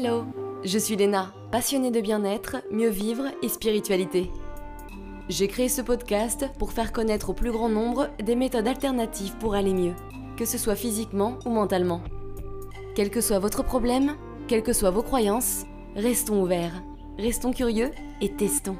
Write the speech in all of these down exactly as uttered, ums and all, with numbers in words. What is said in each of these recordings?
Hello, je suis Léna, passionnée de bien-être, mieux vivre et spiritualité. J'ai créé ce podcast pour faire connaître au plus grand nombre des méthodes alternatives pour aller mieux, que ce soit physiquement ou mentalement. Quel que soit votre problème, quelles que soient vos croyances, restons ouverts, restons curieux et testons.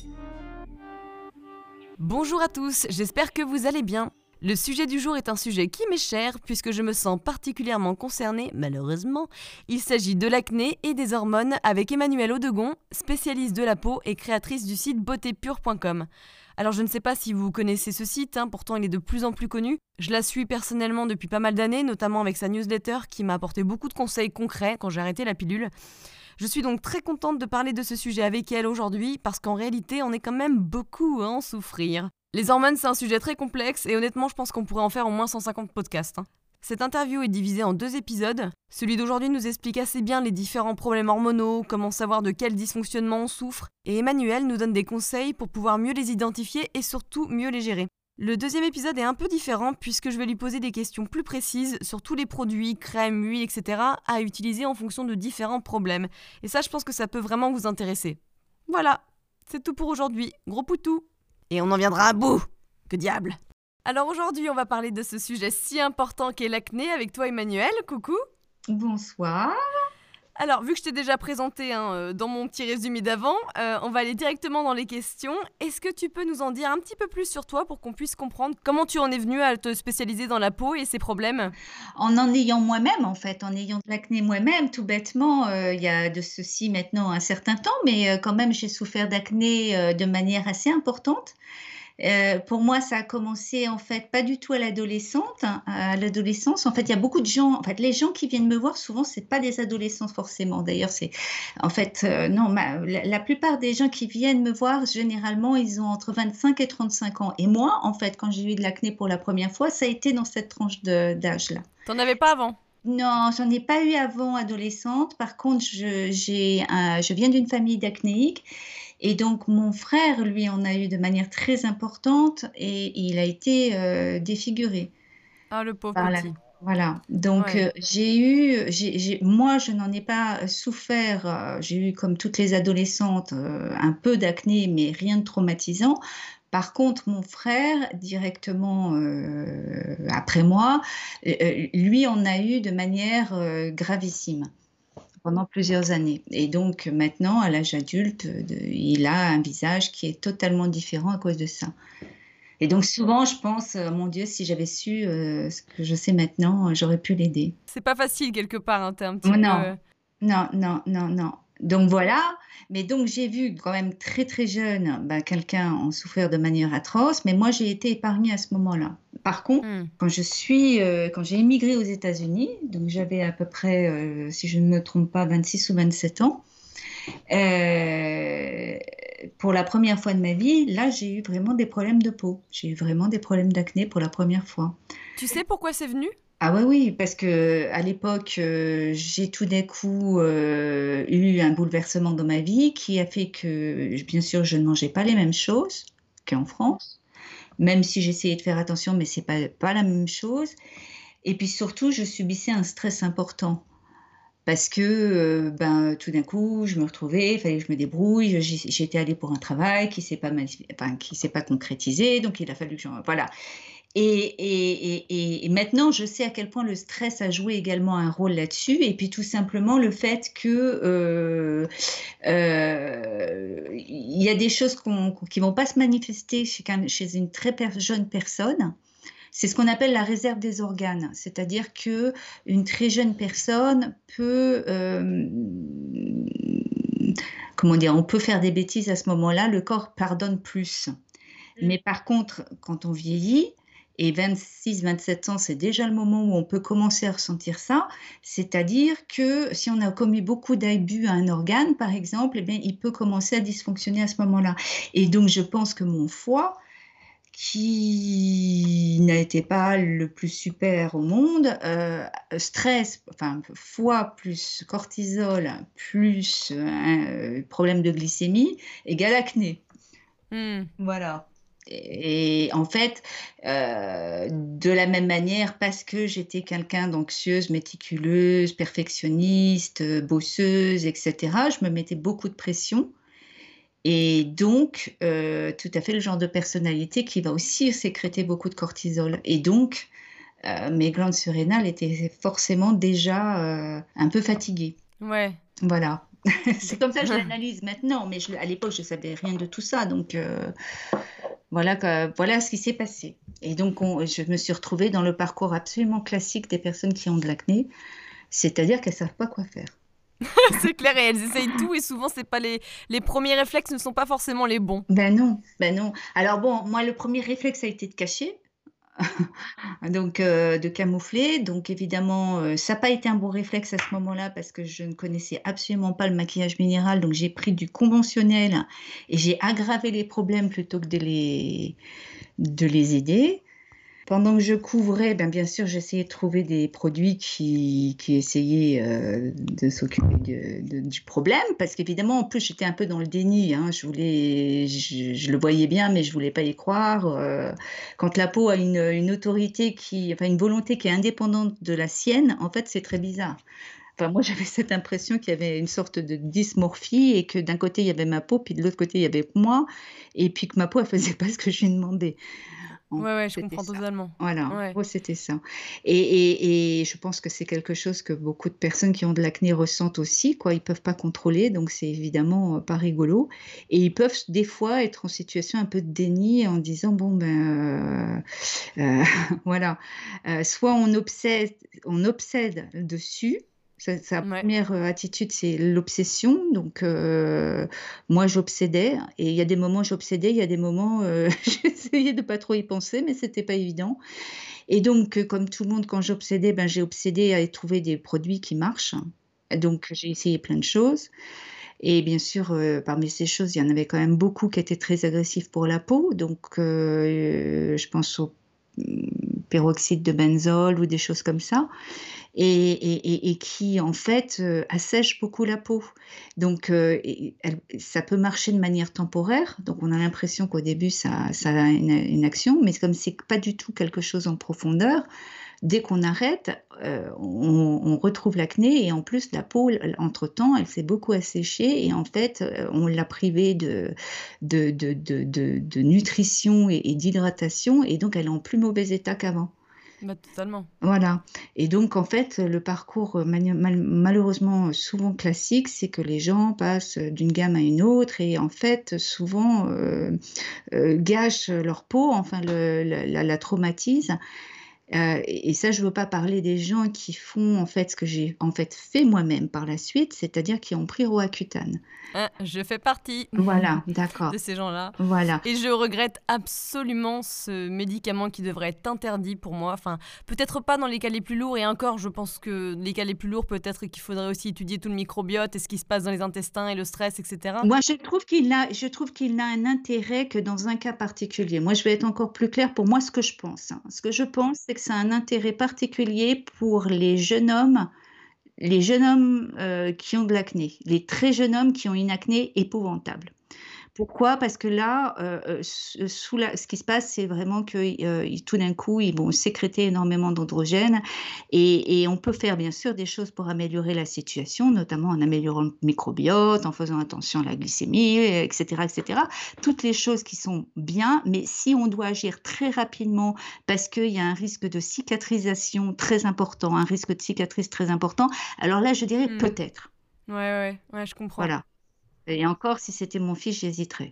Bonjour à tous, j'espère que vous allez bien. Le sujet du jour est un sujet qui m'est cher puisque je me sens particulièrement concernée, malheureusement. Il s'agit de l'acné et des hormones avec Emmanuelle Audegon, spécialiste de la peau et créatrice du site beauté pure point com. Alors je ne sais pas si vous connaissez ce site, hein, pourtant il est de plus en plus connu. Je la suis personnellement depuis pas mal d'années, notamment avec sa newsletter qui m'a apporté beaucoup de conseils concrets quand j'ai arrêté la pilule. Je suis donc très contente de parler de ce sujet avec elle aujourd'hui parce qu'en réalité on est quand même beaucoup à en souffrir. Les hormones, c'est un sujet très complexe et honnêtement, je pense qu'on pourrait en faire au moins cent cinquante podcasts. Cette interview est divisée en deux épisodes. Celui d'aujourd'hui nous explique assez bien les différents problèmes hormonaux, comment savoir de quel dysfonctionnement on souffre, et Emmanuelle nous donne des conseils pour pouvoir mieux les identifier et surtout mieux les gérer. Le deuxième épisode est un peu différent puisque je vais lui poser des questions plus précises sur tous les produits, crèmes, huiles, et cetera à utiliser en fonction de différents problèmes. Et ça, je pense que ça peut vraiment vous intéresser. Voilà, c'est tout pour aujourd'hui. Gros poutou! Et on en viendra à bout. Que diable. Alors aujourd'hui, on va parler de ce sujet si important qu'est l'acné avec toi, Emmanuelle. Coucou. Bonsoir. Alors, vu que je t'ai déjà présenté hein, euh, dans mon petit résumé d'avant, euh, on va aller directement dans les questions. Est-ce que tu peux nous en dire un petit peu plus sur toi pour qu'on puisse comprendre comment tu en es venue à te spécialiser dans la peau et ses problèmes ? En en ayant moi-même, en fait, en ayant de l'acné moi-même, tout bêtement, euh, il y a de ceci maintenant un certain temps, mais euh, quand même, j'ai souffert d'acné euh, de manière assez importante. Euh, pour moi, ça a commencé en fait pas du tout à l'adolescente, hein, à l'adolescence. En fait, il y a beaucoup de gens. En fait, les gens qui viennent me voir souvent, c'est pas des adolescents forcément. D'ailleurs, c'est en fait euh, non. Ma, la, la plupart des gens qui viennent me voir, généralement, ils ont entre vingt-cinq et trente-cinq ans. Et moi, en fait, quand j'ai eu de l'acné pour la première fois, ça a été dans cette tranche de, d'âge-là. T'en avais pas avant ? Non, j'en ai pas eu avant adolescente. Par contre, je, j'ai un, je viens d'une famille d'acnéiques. Et donc, mon frère, lui, en a eu de manière très importante et il a été euh, défiguré. Ah, le pauvre par la- petit. Voilà. Donc, Ouais. euh, j'ai eu, j'ai, j'ai- moi, je n'en ai pas souffert. euh, j'ai eu, comme toutes les adolescentes, euh, un peu d'acné, mais rien de traumatisant. Par contre, mon frère, directement euh, après moi, euh, euh, lui, en a eu de manière euh, gravissime pendant plusieurs années. Et donc maintenant, à l'âge adulte, de- il a un visage qui est totalement différent à cause de ça. Et donc souvent, je pense, euh, mon Dieu, si j'avais su euh, ce que je sais maintenant, euh, j'aurais pu l'aider. C'est pas facile quelque part, hein, t'es un petit Oh, peu... non, euh, non, non, non, non. Donc voilà, mais donc j'ai vu quand même très très jeune bah, quelqu'un en souffrir de manière atroce, mais moi j'ai été épargnée à ce moment-là. Par contre, hmm. quand je suis, euh, quand j'ai émigré aux États-Unis, donc j'avais à peu près, euh, si je ne me trompe pas, vingt-six ou vingt-sept ans, euh, pour la première fois de ma vie, là j'ai eu vraiment des problèmes de peau. J'ai eu vraiment des problèmes d'acné pour la première fois. Tu sais pourquoi c'est venu ? Ah ouais, oui, parce que à l'époque, euh, j'ai tout d'un coup euh, eu un bouleversement dans ma vie qui a fait que, bien sûr, je ne mangeais pas les mêmes choses qu'en France, même si j'essayais de faire attention, mais c'est pas, pas la même chose. Et puis surtout, je subissais un stress important. Parce que euh, ben, tout d'un coup, je me retrouvais, il fallait que je me débrouille. je- j'y- J'étais allée pour un travail qui s'est pas, manif- enfin, qui s'est pas concrétisé, donc il a fallu que je... Voilà. Et, et, et, et- et maintenant, je sais à quel point le stress a joué également un rôle là-dessus. Et puis tout simplement le fait que euh, euh, il y a des choses qu'on- qui vont pas se manifester chez, qu'un- chez une très per- jeune personne. C'est ce qu'on appelle la réserve des organes, c'est-à-dire que une très jeune personne peut, euh, comment dire, on peut faire des bêtises à ce moment-là, le corps pardonne plus. Mais par contre, quand on vieillit, et vingt-six, vingt-sept ans, c'est déjà le moment où on peut commencer à ressentir ça, c'est-à-dire que si on a commis beaucoup d'abus à un organe, par exemple, eh bien, il peut commencer à dysfonctionner à ce moment-là. Et donc, je pense que mon foie, qui n'a été pas le plus super au monde, euh, stress, enfin foie plus cortisol plus euh, problème de glycémie égale acné. Hmm. Voilà. Et en fait, euh, de la même manière, parce que j'étais quelqu'un d'anxieuse, méticuleuse, perfectionniste, euh, bosseuse, et cetera, je me mettais beaucoup de pression. Et donc, euh, tout à fait le genre de personnalité qui va aussi sécréter beaucoup de cortisol. Et donc, euh, mes glandes surrénales étaient forcément déjà euh, un peu fatiguées. Ouais. Voilà. C'est D- comme ça que je l'analyse maintenant, mais je- à l'époque, je savais rien de tout ça. Donc, euh, voilà, que- voilà ce qui s'est passé. Et donc, on- je me suis retrouvée dans le parcours absolument classique des personnes qui ont de l'acné, c'est-à-dire qu'elles savent pas quoi faire. C'est clair, et elles essayent tout, et souvent, c'est pas les... les premiers réflexes ne sont pas forcément les bons. Ben non, ben non. Alors bon, moi, le premier réflexe a été de cacher. Donc, euh, de camoufler. Donc, évidemment, euh, ça n'a pas été un bon réflexe à ce moment-là parce que je ne connaissais absolument pas le maquillage minéral. Donc, j'ai pris du conventionnel et j'ai aggravé les problèmes plutôt que de les, de les aider. Pendant que je couvrais, ben, bien sûr, j'essayais de trouver des produits qui, qui essayaient euh, de s'occuper de- de- du problème, parce qu'évidemment, en plus, j'étais un peu dans le déni, hein. Je voulais, je, je le voyais bien, mais je voulais pas y croire. Euh, quand la peau a une, une autorité qui, enfin, une volonté qui est indépendante de la sienne, en fait, c'est très bizarre. Enfin, moi, j'avais cette impression qu'il y avait une sorte de dysmorphie et que d'un côté, il y avait ma peau, puis de l'autre côté, il y avait moi, et puis que ma peau, elle faisait pas ce que je lui demandais. En Ouais, gros, ouais, je c'était comprends ça. totalement. Voilà, en Ouais. gros, c'était ça. Et, et- et je pense que c'est quelque chose que beaucoup de personnes qui ont de l'acné ressentent aussi, quoi. Ils peuvent pas contrôler, donc c'est évidemment euh, pas rigolo. Et ils peuvent des fois être en situation un peu de déni en disant, bon, ben, euh, euh, voilà. Euh, soit on obsède, on obsède dessus. Sa, sa Ouais. première euh, attitude, c'est l'obsession. Donc, euh, moi, j'obsédais. Et il y a des moments, j'obsédais. Il y a des moments, euh, j'essayais de pas trop y penser, mais c'était pas évident. Et donc, euh, comme tout le monde, quand j'obsédais, ben, j'ai obsédé à trouver des produits qui marchent. Donc, j'ai essayé plein de choses. Et bien sûr, euh, parmi ces choses, il y en avait quand même beaucoup qui étaient très agressifs pour la peau. Donc, euh, je pense au mm, peroxyde de benzol ou des choses comme ça, et, et- et- et qui, en fait, euh, assèchent beaucoup la peau. Donc, euh, et- elle- ça peut marcher de manière temporaire. Donc, on a l'impression qu'au début, ça, ça a une, une action, mais comme c'est pas du tout quelque chose en profondeur, dès qu'on arrête, euh, on, on retrouve l'acné et en plus la peau, elle- entre-temps, elle s'est beaucoup asséchée et en fait, euh, on l'a privée de, de, de, de, de- de nutrition et, et d'hydratation et donc elle est en plus mauvais état qu'avant. Bah, totalement. Voilà. Et donc, en fait, le parcours, euh, mani- mal- malheureusement, euh, souvent classique, c'est que les gens passent euh, d'une gamme à une autre et, en fait, souvent euh, euh, gâchent leur peau, enfin, le- la, la- la traumatisent. Euh, et, et ça, je ne veux pas parler des gens qui font, en fait, ce que j'ai en fait fait moi-même par la suite, c'est-à-dire qui ont pris Roaccutane. Hein, je fais partie Voilà, d'accord. de ces gens-là. Voilà. Et je regrette absolument ce médicament qui devrait être interdit pour moi. Enfin, peut-être pas dans les cas les plus lourds, et encore, je pense que les cas les plus lourds, peut-être qu'il faudrait aussi étudier tout le microbiote et ce qui se passe dans les intestins et le stress, et cetera. Moi, je trouve qu'il a, je trouve qu'il n'a un intérêt que dans un cas particulier. Moi, je vais être encore plus claire pour moi ce que je pense, hein. Ce que je pense, c'est que ça a un intérêt particulier pour les jeunes hommes, les jeunes hommes euh, qui ont de l'acné, les très jeunes hommes qui ont une acné épouvantable. Pourquoi? Parce que là, euh, euh, sous la, ce qui se passe, c'est vraiment que euh, ils- tout d'un coup, ils vont sécréter énormément d'androgènes et, et on peut faire bien sûr des choses pour améliorer la situation, notamment en améliorant le microbiote, en faisant attention à la glycémie, et cetera, et cetera. Toutes les choses qui sont bien, mais si on doit agir très rapidement parce qu'il y a un risque de cicatrisation très important, un risque de cicatrice très important, alors là, je dirais Hmm. peut-être. Ouais, ouais, ouais, je comprends. Voilà. Et encore, si c'était mon fils, j'hésiterais.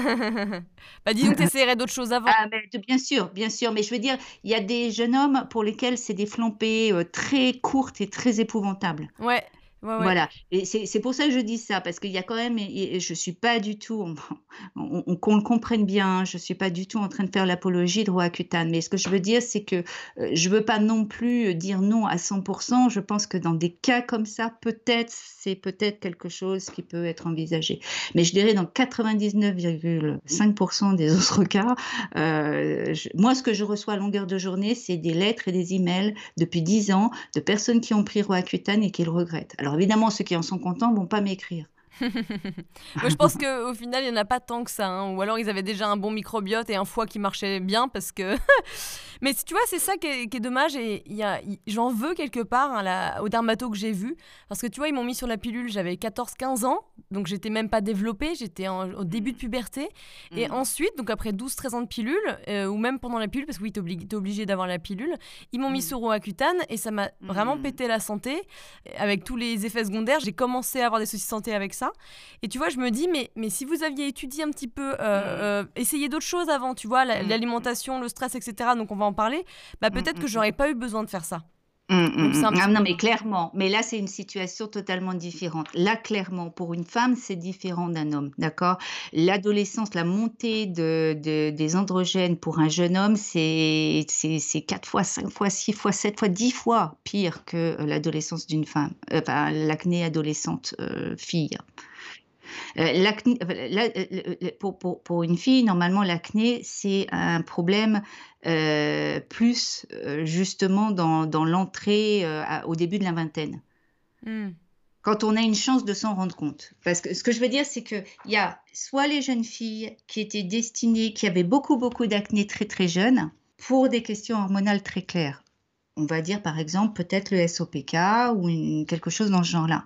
Bah, disons que t'essaierais d'autres choses avant. Ah ben, de bien sûr, bien sûr, mais je veux dire, il y a des jeunes hommes pour lesquels c'est des flambées, heu, très courtes et très épouvantables. Ouais, ouais, ouais. Voilà, et c'est c'est pour ça que je dis ça, parce qu'il y a quand même, et et je suis pas du tout, on on on qu'on le comprenne bien, hein, je suis pas du tout en train de faire l'apologie de Roaccutane, mais ce que je veux dire, c'est que, heu, je veux pas non plus, dire non à cent pour cent. Je pense que dans des cas comme ça, peut-être, c'est peut-être quelque chose qui peut être envisagé. Mais je dirais dans quatre-vingt-dix-neuf virgule cinq pour cent des autres cas, heu, je moi, ce que je reçois à longueur de journée, c'est des lettres et des emails depuis dix ans de personnes qui ont pris Roaccutane et qui le regrettent. Alors évidemment, ceux qui en sont contents vont pas m'écrire. Moi, je pense qu'au final, il n'y en a pas tant que ça, hein. Ou alors, ils avaient déjà un bon microbiote et un foie qui marchait bien parce que... Mais tu vois, c'est ça qui est, qui est dommage et il y a, il- j'en veux quelque part hein, la- au dermato que j'ai vu. Parce que tu vois, ils m'ont mis sur la pilule, j'avais quatorze quinze ans, donc j'étais même pas développée, j'étais en- au début de puberté. Et Mm. ensuite, donc après douze treize ans de pilule, euh, ou même pendant la pilule, parce que oui, t'es obli- t'es obligé d'avoir la pilule, ils m'ont mis Mm. sur Roaccutane et ça m'a vraiment Mm. pété la santé. Avec tous les effets secondaires, j'ai commencé à avoir des soucis de santé avec ça. Et tu vois, je me dis, mais, mais si vous aviez étudié un petit peu, euh, euh, essayé d'autres choses avant, tu vois, la- Mm. l'alimentation, le stress, et cetera, donc on va en parler, bah Mm. peut-être Mm. que j'aurais pas eu besoin de faire ça. Mm, Donc mm, c'est un mm. Ah petit non, peu... mais clairement. Mais là, c'est une situation totalement différente. Là, clairement, pour une femme, c'est différent d'un homme, d'accord? L'adolescence, la montée de, de- des androgènes pour un jeune homme, c'est c'est c'est quatre fois, cinq fois, six fois, sept fois, dix fois pire que euh, l'adolescence d'une femme, euh, enfin l'acné adolescente euh, fille. Euh, l'acné, euh, la- euh, euh, pour, pour, pour une fille, normalement, l'acné, c'est un problème euh, plus euh, justement dans, dans l'entrée euh, à- au début de la vingtaine. Hmm. Quand on a une chance de s'en rendre compte. Parce que ce que je veux dire, c'est qu'il y a soit les jeunes filles qui étaient destinées, qui avaient beaucoup, beaucoup d'acné très, très jeunes, pour des questions hormonales très claires. On va dire, par exemple, peut-être le S O P K ou une- quelque chose dans ce genre-là.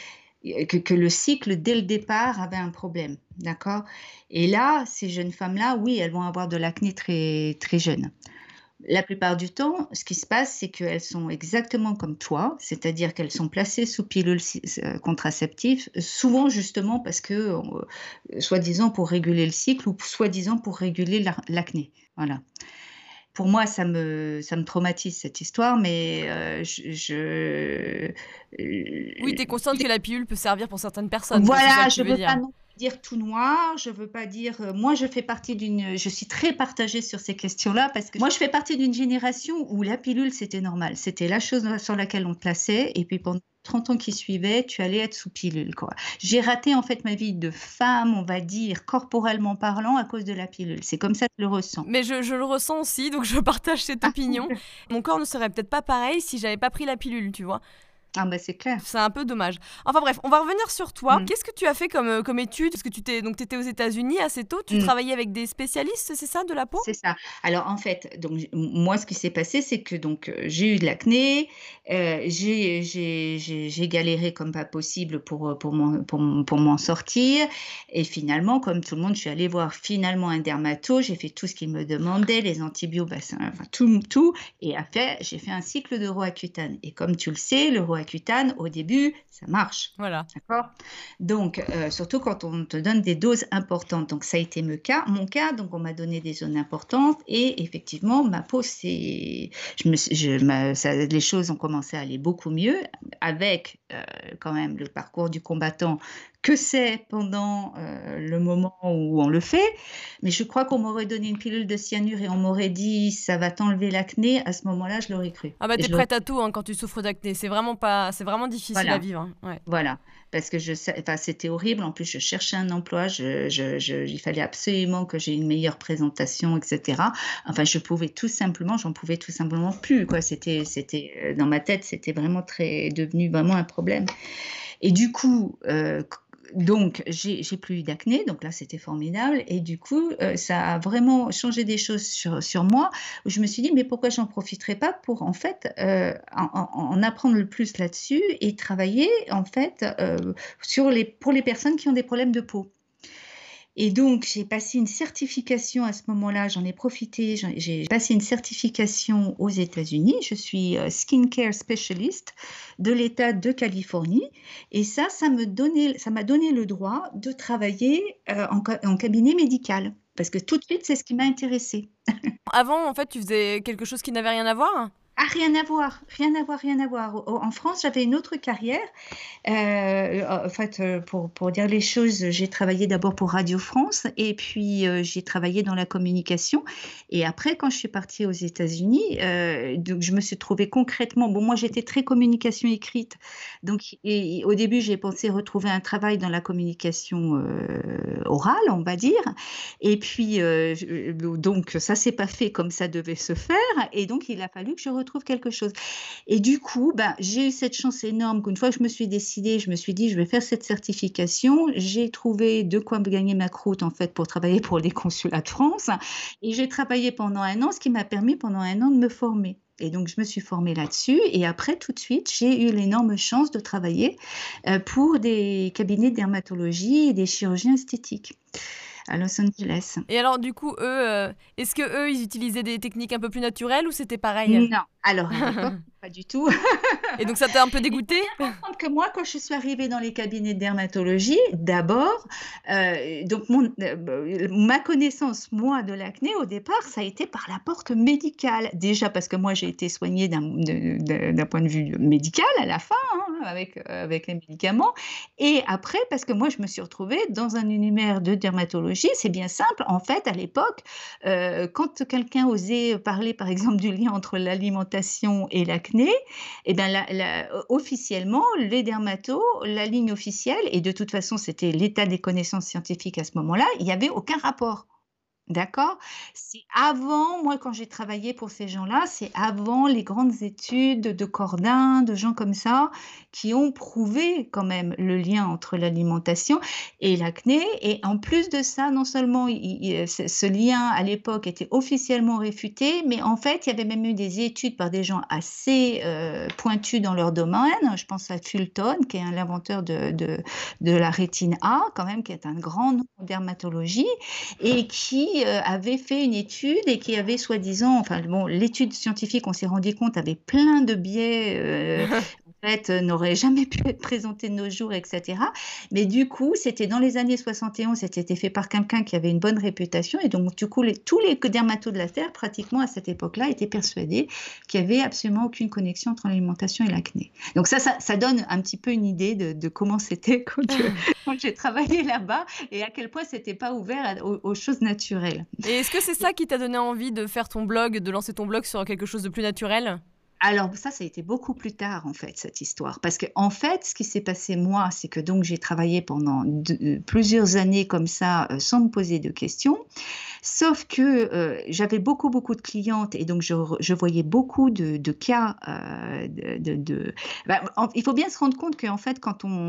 Que, que le cycle, dès le départ, avait un problème, d'accord? Et là, ces jeunes femmes-là, oui, elles vont avoir de l'acné très, très jeune. La plupart du temps, ce qui se passe, c'est qu'elles sont exactement comme toi, c'est-à-dire qu'elles sont placées sous pilule euh, contraceptive, souvent justement parce que, euh, soi-disant pour réguler le cycle ou soi-disant pour réguler la- l'acné. Voilà. Pour moi, ça me, ça me traumatise cette histoire, mais euh, je, je- Oui, euh, t'es consciente que la pilule peut servir pour certaines personnes, quoi, c'est ça voilà, que tu je veux veux pas dire. non plus dire tout noir, je veux pas dire. euh, moi, je fais partie d'une. Je suis très partagée sur ces questions-là parce que moi, je fais partie d'une génération où la pilule, c'était normal. C'était la chose sur laquelle on te plaçait. Et puis pendant trente ans qui suivaient, tu allais être sous pilule, quoi. J'ai raté en fait ma vie de femme, on va dire, corporellement parlant, à cause de la pilule. C'est comme ça que je le ressens. Mais je, je le ressens aussi, donc je partage cette opinion. Mon corps ne serait peut-être pas pareil si j'avais pas pris la pilule, tu vois. Ah, bah c'est clair. C'est un peu dommage. Enfin bref, on va revenir sur toi. Mm. Qu'est-ce que tu as fait comme, euh, comme étude? Parce que tu t'es donc t'étais aux États-Unis assez tôt. Tu Mm. travaillais avec des spécialistes, c'est ça, de la peau? C'est ça. Alors en fait, donc j- moi, ce qui s'est passé, c'est que donc euh, j'ai eu de l'acné, euh, j'ai j'ai j'ai j'ai galéré comme pas possible pour euh, pour m'en pour, m- pour m'en sortir, et finalement, comme tout le monde, je suis allée voir finalement un dermato. J'ai fait tout ce qu'il me demandait, les antibiotiques, enfin tout tout, et après j'ai fait un cycle de Roaccutane. Et comme tu le sais, le Roaccutane au début, ça marche. Voilà. D'accord? Donc, euh, surtout quand on te donne des doses importantes. Donc, ça a été mon cas. Mon cas, donc on m'a donné des zones importantes et effectivement, ma peau, c'est, je me, suis- je, ma- ça- les choses ont commencé à aller beaucoup mieux avec euh, quand même le parcours du combattant que c'est pendant euh, le moment où on le fait. Mais je crois qu'on m'aurait donné une pilule de cyanure et on m'aurait dit ça va t'enlever l'acné. À ce moment-là, je l'aurais cru. Ah bah Et t'es je l'aurais- prête à tout hein, quand tu souffres d'acné. C'est vraiment pas, c'est vraiment difficile à Voilà. vivre, hein. Ouais. Voilà, parce que je sais, enfin, c'était horrible. En plus, je cherchais un emploi, je, je, je- il fallait absolument que j'ai une meilleure présentation, et cetera. Enfin, je pouvais tout simplement, j'en pouvais tout simplement plus, quoi. C'était, c'était euh, dans ma tête, c'était vraiment très devenu vraiment un problème. Et du coup, euh, donc j'ai j'ai plus eu d'acné, donc là c'était formidable. Et du coup, euh, ça a vraiment changé des choses sur, sur moi. Où je me suis dit, mais pourquoi j'en profiterais pas pour en fait euh, en, en- en apprendre le plus là-dessus et travailler en fait euh, sur les, pour les personnes qui ont des problèmes de peau. Et donc, j'ai passé une certification à ce moment-là, j'en ai profité, j'en- j'ai passé une certification aux États-Unis. Je suis euh, skincare specialist de l'État de Californie. Et ça, ça me donnait, ça m'a donné le droit de travailler euh, en, ca- en cabinet médical. Parce que tout de suite, c'est ce qui m'a intéressée. Avant, en fait, tu faisais quelque chose qui n'avait rien à voir? Ah, rien à voir, rien à voir, rien à voir. Au- En France, j'avais une autre carrière. Euh, en fait, euh, pour, pour dire les choses, j'ai travaillé d'abord pour Radio France et puis euh, j'ai travaillé dans la communication. Et après, quand je suis partie aux États-Unis, euh, donc je me suis trouvée concrètement. Bon, moi, j'étais très communication écrite. Donc, et- et au début, j'ai pensé retrouver un travail dans la communication euh, orale, on va dire. Et puis, euh, je- donc, ça s'est pas fait comme ça devait se faire. Et donc, il a fallu que je retrouve trouve quelque chose. Et du coup, bah, j'ai eu cette chance énorme qu'une fois que je me suis décidée, je me suis dit: «Je vais faire cette certification». J'ai trouvé de quoi me gagner ma croûte, en fait, pour travailler pour les consulats de France et j'ai travaillé pendant un an, ce qui m'a permis pendant un an de me former et donc je me suis formée là-dessus et après tout de suite, j'ai eu l'énorme chance de travailler, heu, pour des cabinets de dermatologie et des chirurgiens esthétiques à Los Angeles. Et alors du coup, eux, heu, est-ce qu'eux, ils utilisaient des techniques un peu plus naturelles ou c'était pareil? Non, alors à l'époque, pas du tout. Et donc ça t'a un peu Il faut dégoûtée? bien comprendre que moi, quand je suis arrivée dans les cabinets de dermatologie, d'abord, heu, donc mon heu, b ma connaissance, moi, de l'acné, au départ, ça a été par la porte médicale. Déjà parce que moi, j'ai été soignée d'un de de d'un point de vue médical à la fin, hein, avec, heu, avec les médicaments et après parce que moi, je me suis retrouvée dans un univers de dermatologie. C'est bien simple, en fait, à l'époque, heu, quand quelqu'un osait parler, par exemple, du lien entre l'alimentation et l'acné, et ben la la officiellement, les dermatos, la ligne officielle et de toute façon, c'était l'état des connaissances scientifiques à ce moment-là, il y avait aucun rapport. D'accord? C'est avant, moi, quand j'ai travaillé pour ces gens-là, c'est avant les grandes études de Cordin, de gens comme ça, qui ont prouvé quand même le lien entre l'alimentation et l'acné et en plus de ça, non seulement i i i ce ce lien à l'époque était officiellement réfuté, mais en fait, il y avait même eu des études par des gens assez, heu, pointus dans leur domaine. Je pense à Fulton, qui est un l'inventeur de de de la rétine A, quand même, qui est un grand nom en dermatologie et qui, heu, avait fait une étude et qui avait soi-disant enfin bon, l'étude scientifique, on s'est rendu compte, avait plein de biais, heu, en fait, heu, n'aurait jamais pu être présentée de nos jours et cetera. Mais du coup, c'était dans les années soixante et onze, c'était été fait par quelqu'un qui avait une bonne réputation et donc du coup, les tous les que dermatos de la terre, pratiquement à cette époque-là, étaient persuadés qu'il y avait absolument aucune connexion entre l'alimentation et l'acné. Donc ça ça ça donne un petit peu une idée de de comment c'était quand, heu, quand j'ai travaillé là-bas et à quel point c'était pas ouvert à aux aux choses naturelles. Et est-ce que c'est ça qui t'a donné envie de faire ton blog, de lancer ton blog sur quelque chose de plus naturel? Alors ça, ça a été beaucoup plus tard en fait, cette histoire. Parce qu'en fait, ce qui s'est passé moi, c'est que donc j'ai travaillé pendant de heu, plusieurs années comme ça, heu, sans me poser de questions. Sauf que, heu, j'avais beaucoup, beaucoup de clientes et donc je re je voyais beaucoup de de cas, heu, de de de bah, en il faut bien se rendre compte qu'en fait, quand on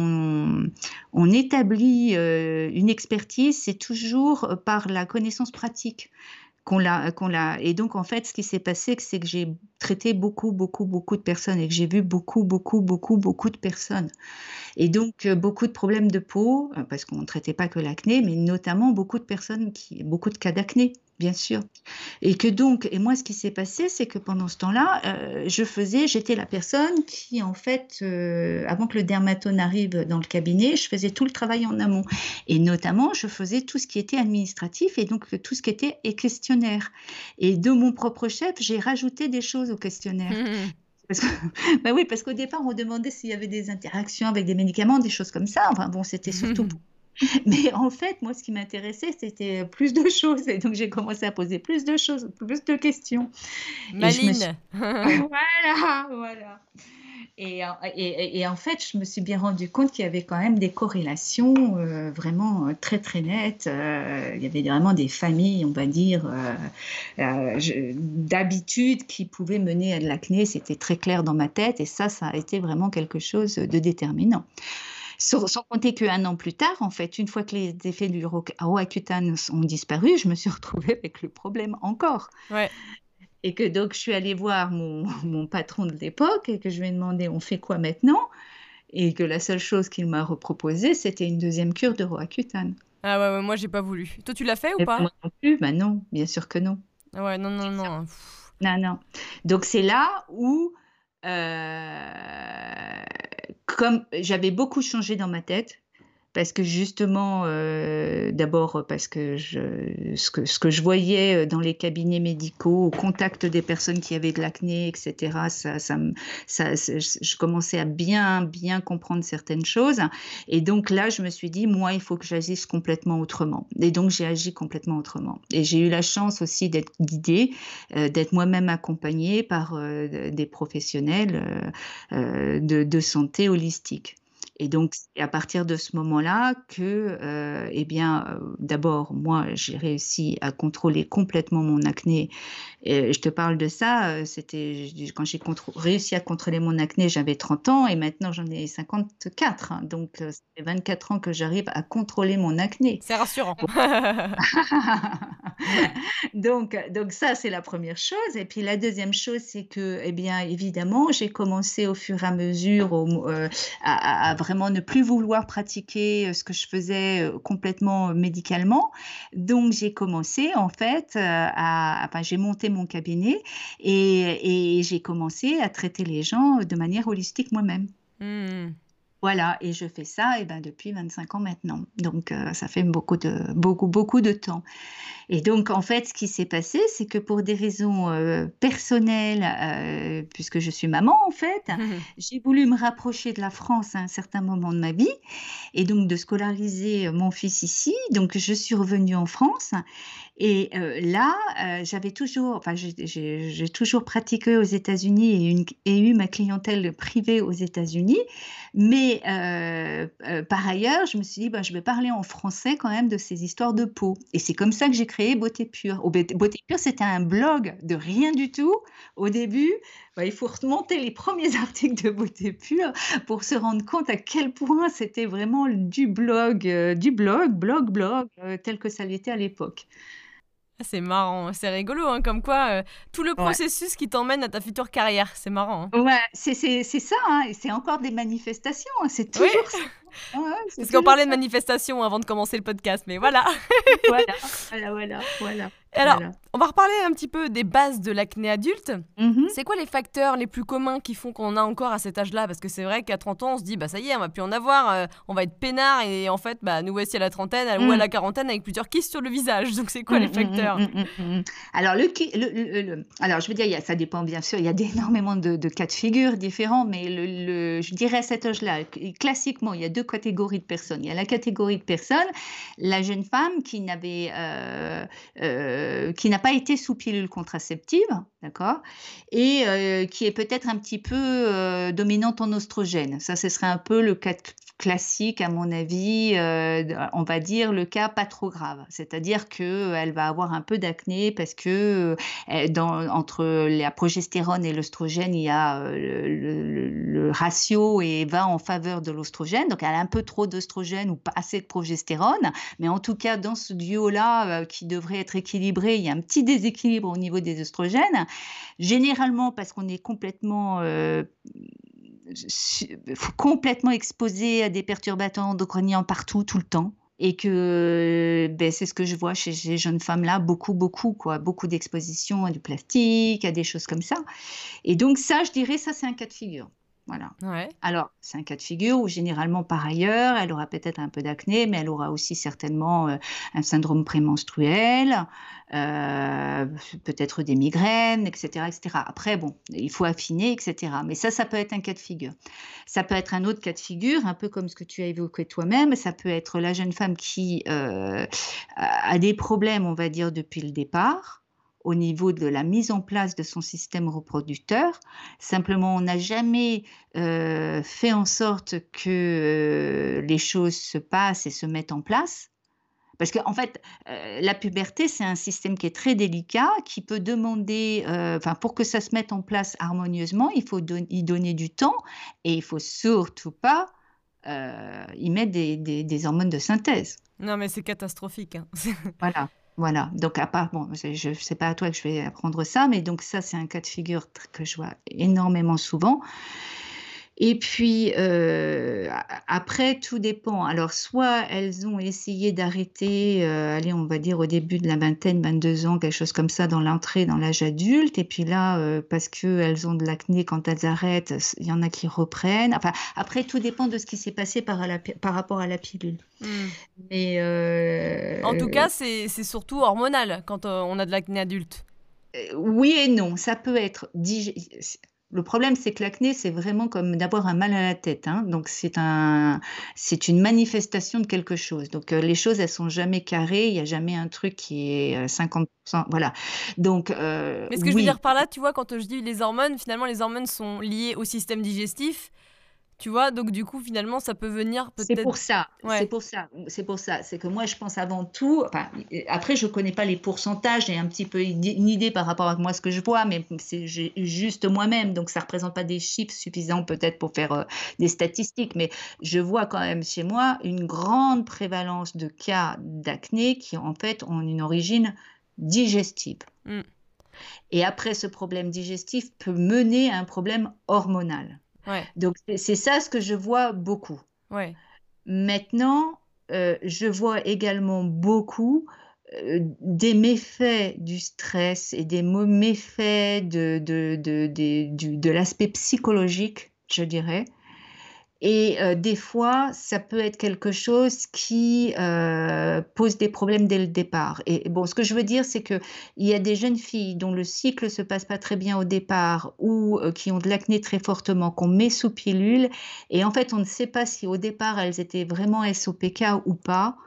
on on établit, heu, une expertise, c'est toujours, heu, par la connaissance pratique qu'on l'a qu'on l'a et donc en fait, ce qui s'est passé, que c'est que j'ai traité beaucoup, beaucoup, beaucoup de personnes et que j'ai vu beaucoup, beaucoup, beaucoup, beaucoup de personnes et donc heu, beaucoup de problèmes de peau, heu, parce qu'on ne traitait pas que l'acné, mais notamment beaucoup de personnes qui beaucoup de cas d'acné, bien sûr et que donc et moi, ce qui s'est passé, c'est que pendant ce temps-là, heu, je faisais j'étais la personne qui en fait, heu, avant que le dermato n'arrive dans le cabinet, je faisais tout le travail en amont et notamment, je faisais tout ce qui était administratif et donc tout ce qui était et questionnaire et de mon propre chef, j'ai rajouté des choses au questionnaire. Parce que bah, oui, parce qu'au départ, on demandait s'il y avait des interactions avec des médicaments, des choses comme ça. Enfin bon, c'était surtout pour mais en fait, moi, ce qui m'intéressait, c'était plus de choses et donc j'ai commencé à poser plus de choses, plus de questions et je me suis Maline. voilà, voilà et en et et et en fait, je me suis bien rendu compte qu'il y avait quand même des corrélations, heu, vraiment, heu, très, très nettes, heu, il y avait vraiment des familles, on va dire, heu heu, je d'habitudes qui pouvaient mener à de l'acné. C'était très clair dans ma tête et ça, ça a été vraiment quelque chose de déterminant. Sans sans compter qu'un an plus tard, en fait, une fois que les effets du roc Roaccutane ont disparu, je me suis retrouvée avec le problème encore Ouais. et que donc je suis allée voir mon mon patron de l'époque et que je lui ai demandé: «On fait quoi maintenant?» et que la seule chose qu'il m'a reproposé, c'était une deuxième cure de Roaccutane. Ah ouais, ouais, moi j'ai pas voulu. Toi, tu l'as fait ou Et bah, pas? moi non plus, bah non, bien sûr que non. Ah ouais, non, non, Bien sûr. non. Non, non. Donc c'est là où, heu, comme j'avais beaucoup changé dans ma tête, parce que justement, heu, d'abord parce que je ce que ce que je voyais, heu, dans les cabinets médicaux, au contact des personnes qui avaient de l'acné et cetera, ça ça me ça c'est je je commençais à bien, bien comprendre certaines choses et donc là, je me suis dit: «Moi, il faut que j'agisse complètement autrement» et donc j'ai agi complètement autrement et j'ai eu la chance aussi d'être guidée, heu, d'être moi-même accompagnée par, heu, de des professionnels, heu heu, de de santé holistique. Et donc, c'est à partir de ce moment-là que, heu, et bien, heu, d'abord, moi, j'ai réussi à contrôler complètement mon acné Et je te parle de ça, euh, c'était je- quand j'ai contr- réussi à contrôler mon acné, j'avais trente ans et maintenant j'en ai cinquante-quatre, hein. Donc, euh, ça fait vingt-quatre ans que j'arrive à contrôler mon acné. C'est rassurant. Donc, donc ça, c'est la première chose. Et puis la deuxième chose, c'est que, eh bien, évidemment, j'ai commencé au fur et à mesure au- euh, à, à- à vraiment ne plus vouloir pratiquer euh, ce que je faisais euh, complètement euh, médicalement. Donc, j'ai commencé, en fait, euh, à, enfin, j'ai monté mon cabinet et, et j'ai commencé à traiter les gens de manière holistique moi-même. Hmm. Voilà, et je fais ça eh ben, depuis vingt-cinq ans maintenant. Donc, euh, ça fait beaucoup de, beaucoup, beaucoup de temps. Et donc, en fait, ce qui s'est passé, c'est que pour des raisons euh, personnelles, euh, puisque je suis maman, en fait, j'ai voulu me rapprocher de la France à un certain moment de ma vie et donc de scolariser mon fils ici. Donc, je suis revenue en France et euh, là, euh, j'avais toujours, enfin, j'ai j'ai- j'ai toujours pratiqué aux États-Unis et, une- et eu ma clientèle privée aux États-Unis. Mais euh, euh, par ailleurs, je me suis dit, bah, je vais parler en français quand même de ces histoires de peau. Et c'est comme ça que j'ai créé Beauté Pure. Oh, Beauté Beauté Pure, c'était un blog de rien du tout. Au début, bah, il faut remonter les premiers articles de Beauté Pure pour se rendre compte à quel point c'était vraiment du blog, euh, du blog, blog, blog, euh, tel que ça l'était à l'époque. Ah, c'est marrant, c'est rigolo, hein, comme quoi euh, tout le Ouais. processus qui t'emmène à ta future carrière, c'est marrant. Hein. Ouais, c'est c'est- c'est ça, hein, et c'est encore des manifestations, hein, c'est Oui, toujours ça. Ouais, ouais, c'est parce qu'on toujours parlait de ça. manifestation avant de commencer le podcast, mais voilà. Voilà, voilà, voilà, voilà, Et alors, voilà. on va reparler un petit peu des bases de l'acné adulte. Mhm. C'est quoi les facteurs les plus communs qui font qu'on a encore à cet âge-là? Parce que c'est vrai qu'à trente ans, on se dit, bah ça y est, on va plus en avoir, euh, on va être peinard, et en fait, bah nous voici à la trentaine ou à Mm. la quarantaine avec plusieurs kystes sur le visage. Donc c'est quoi Mm, les mm, mm, facteurs? mm, mm, mm. Alors, le, qui- le, le- le- alors, je veux dire, il y a- ça dépend bien sûr, il y a énormément de, de cas de figure différents, mais le, le- je dirais à cet âge-là, classiquement, il y a deux catégories de personnes. Il y a la catégorie de personnes, la jeune femme qui n'avait, euh, euh, qui n'a pas été sous pilule contraceptive, d'accord, et euh, qui est peut-être un petit peu euh, dominante en oestrogène. Ça, ce serait un peu le cas de- classique, à mon avis, euh, on va dire le cas pas trop grave. C'est-à-dire qu'elle va avoir un peu d'acné parce que euh, dans, entre la progestérone et l'œstrogène, il y a euh, le, le- le ratio et va en faveur de l'oestrogène. Donc, elle a un peu trop d'œstrogène ou pas assez de progestérone. Mais en tout cas, dans ce duo-là, euh, qui devrait être équilibré, il y a un petit déséquilibre au niveau des œstrogènes. Généralement, parce qu'on est complètement, euh, su- complètement exposé à des perturbateurs endocriniens partout, tout le temps. Et que ben, c'est ce que je vois chez ces jeunes femmes-là, beaucoup, beaucoup, quoi. Beaucoup d'exposition à du plastique, à des choses comme ça. Et donc ça, je dirais, ça, c'est un cas de figure. Voilà. Ouais. Alors, c'est un cas de figure où généralement, par ailleurs, elle aura peut-être un peu d'acné, mais elle aura aussi certainement euh, un syndrome prémenstruel, euh, peut-être des migraines, et cetera, et cetera. Après, bon, il faut affiner, et cetera. Mais ça, ça peut être un cas de figure. Ça peut être un autre cas de figure, un peu comme ce que tu as évoqué toi-même. Ça peut être la jeune femme qui euh, a des problèmes, on va dire, depuis le départ au niveau de la mise en place de son système reproducteur. Simplement, on n'a jamais euh, fait en sorte que euh, les choses se passent et se mettent en place. Parce qu'en en fait, euh, la puberté, c'est un système qui est très délicat, qui peut demander, euh, enfin, pour que ça se mette en place harmonieusement, il faut don- y donner du temps et il faut surtout pas euh, y mettre des, des, des hormones de synthèse. Non, mais c'est catastrophique. Hein. Voilà, voilà. Donc, à part, bon, c'est- je sais pas à toi que je vais apprendre ça, mais donc ça, c'est un cas de figure tr- que je vois énormément souvent. Et puis, euh, a- après, tout dépend. Alors, soit elles ont essayé d'arrêter, euh, allez, on va dire au début de la vingtaine, vingt-deux ans, quelque chose comme ça, dans l'entrée dans l'âge adulte. Et puis là, euh, parce qu'elles ont de l'acné, quand elles arrêtent, s- il y en a qui reprennent. Enfin, après, tout dépend de ce qui s'est passé par, la pi- par rapport à la pilule. Hmm. Mais En tout euh, cas, c'est c'est surtout hormonal quand euh, on a de l'acné adulte. Euh, oui et non, ça peut être digé- Le problème, c'est que l'acné, c'est vraiment comme d'avoir un mal à la tête, hein. Donc, c'est un, c'est une manifestation de quelque chose. Donc, euh, les choses, elles sont jamais carrées. Il n'y a jamais un truc qui est euh, cinquante pour cent. Voilà. Donc, euh, Mais ce que je veux oui. dire par là, tu vois, quand je dis les hormones, finalement, les hormones sont liées au système digestif. Tu vois? Donc du coup, finalement, ça peut venir C'est peut-être pour ça, c'est ouais. pour ça, c'est pour ça. C'est que moi, je pense avant tout enfin, et après je connais pas les pourcentages, j'ai un petit peu idée une idée par rapport à moi ce que je vois, mais c'est j'ai juste moi-même, donc ça représente pas des chiffres suffisants peut-être pour faire, heu, des statistiques, mais je vois quand même chez moi une grande prévalence de cas d'acné qui en fait ont une origine digestive. Mmh. Et après ce problème digestif peut mener à un problème hormonal. Ouais, Donc c'est c'est ça ce que je vois beaucoup. ouais. Maintenant, heu, je vois également beaucoup, heu, des méfaits du stress et des mo méfaits de de de des du de l'aspect psychologique, je dirais et heu, des fois, ça peut être quelque chose qui, heu, pose des problèmes dès le départ et bon, ce que je veux dire, c'est qu'il y a des jeunes filles dont le cycle se passe pas très bien au départ ou heu, qui ont de l'acné très fortement, qu'on met sous pilule et en fait, on ne sait pas si au départ, elles étaient vraiment S O P K ou pas.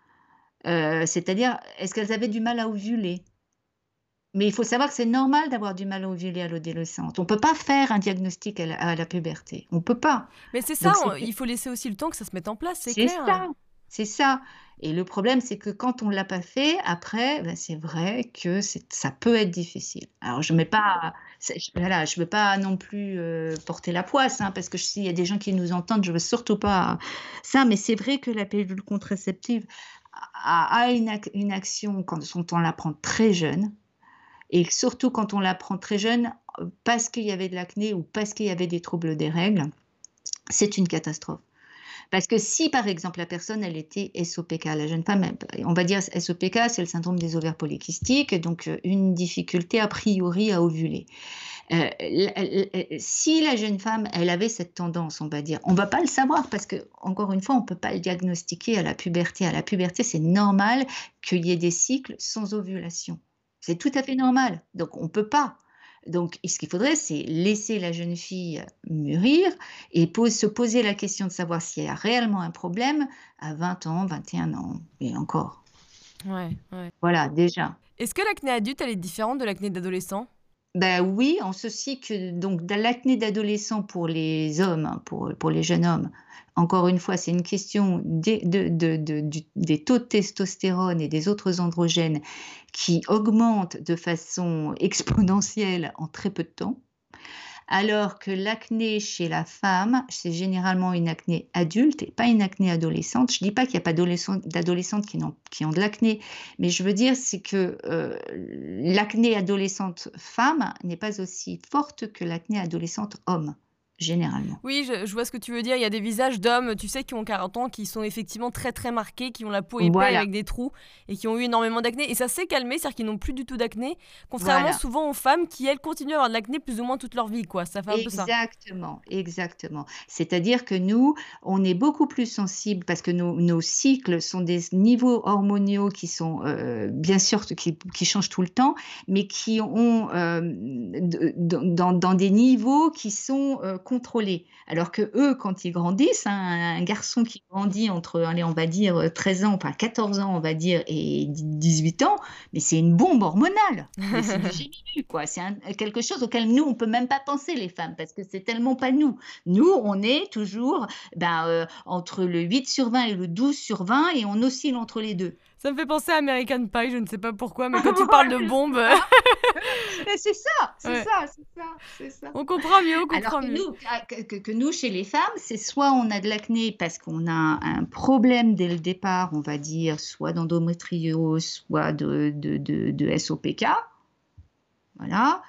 Heu, c'est-à-dire, est-ce qu'elles avaient du mal à ovuler? Mais il faut savoir que c'est normal d'avoir du mal à ovuler à l'adolescente. On peut pas faire un diagnostic à la à la puberté, on peut pas. Mais c'est ça, Donc on c'est il faut laisser aussi le temps que ça se mette en place, c'est c'est clair. ça, c'est ça et le problème, c'est que quand on l'a pas fait, après, bah, c'est vrai que c'est ça peut être difficile. Alors je mets pas c'est j voilà, je veux pas non plus, heu, porter la poisse, hein, parce que s'il y a des gens qui nous entendent, je veux surtout pas ça, mais c'est vrai que la pilule contraceptive a a une ac une action quand quand on la prend très jeune et surtout quand on la prend très jeune, heu, parce qu'il y avait de l'acné ou parce qu'il y avait des troubles des règles, c'est une catastrophe. Parce que si, par exemple, la personne, elle était S O P K, la jeune femme, elle on va dire S O P K, c'est le syndrome des ovaires polykystiques, donc heu, une difficulté a priori à ovuler. Heu, l l l si la jeune femme, elle avait cette tendance, on va dire, on va pas le savoir parce qu'encore une fois, on peut pas le diagnostiquer à la puberté. À la puberté, c'est normal qu'il y ait des cycles sans ovulation. C'est tout à fait normal, donc on peut pas. Donc ce qu'il faudrait, c'est laisser la jeune fille mûrir et pose se poser la question de savoir s'il y a réellement un problème à vingt ans, vingt et un ans et encore. Ouais, ouais. Voilà, déjà. Est-ce que l'acné adulte, elle est différente de l'acné d'adolescent? Bah, oui, en ceci que donc de l'acné d'adolescent pour les hommes, hein, pour, pour les jeunes hommes, encore une fois, c'est une question des de de de du des taux de testostérone et des autres androgènes qui augmentent de façon exponentielle en très peu de temps. Alors que l'acné chez la femme, c'est généralement une acné adulte et pas une acné adolescente. Je dis pas qu'il y a pas d'adolescentes d'adolescentes qui n'ont qui ont de l'acné, mais je veux dire, c'est que, heu, l'acné adolescente femme n'est pas aussi forte que l'acné adolescente homme, généralement. Oui, je je vois ce que tu veux dire. Il y a des visages d'hommes, tu sais, qui ont quarante ans, qui sont effectivement très, très marqués, qui ont la peau épais Voilà, avec des trous et qui ont eu énormément d'acné et ça s'est calmé, c'est-à-dire qu'ils n'ont plus du tout d'acné, contrairement voilà. souvent aux femmes qui, elles, continuent à avoir de l'acné plus ou moins toute leur vie, quoi. Ça fait un peu ça. Exactement, exactement. C'est-à-dire que nous, on est beaucoup plus sensibles parce que nos nos cycles sont des niveaux hormonaux qui sont, heu, bien sûr qui qui changent tout le temps, mais qui ont, hem, de dans dans dans des niveaux qui sont, heu, contrôlés. Alors qu'eux, quand ils grandissent, hein, un un garçon qui grandit entre, allez, on va dire, heu, treize ans, enfin quatorze ans, on va dire et dix dix-huit ans, mais c'est une bombe hormonale. Mais c'est du génie vu, quoi. C'est un quelque chose auquel nous, on peut même pas penser les femmes parce que c'est tellement pas nous. Nous, on est toujours, ben, heu, entre le huit sur vingt et le douze sur vingt et on oscille entre les deux. Ça me fait penser à American Pie, je ne sais pas pourquoi, mais quand tu parles de C'est bombes, ça, mais c'est ça, c'est ouais, ça, c'est ça, c'est ça. on comprend mieux, on Alors comprend que mieux. nous, ah, que que que nous, chez les femmes, c'est soit on a de l'acné parce qu'on a un problème dès le départ, on va dire, soit d'endométriose, soit de de de de S O P K, voilà.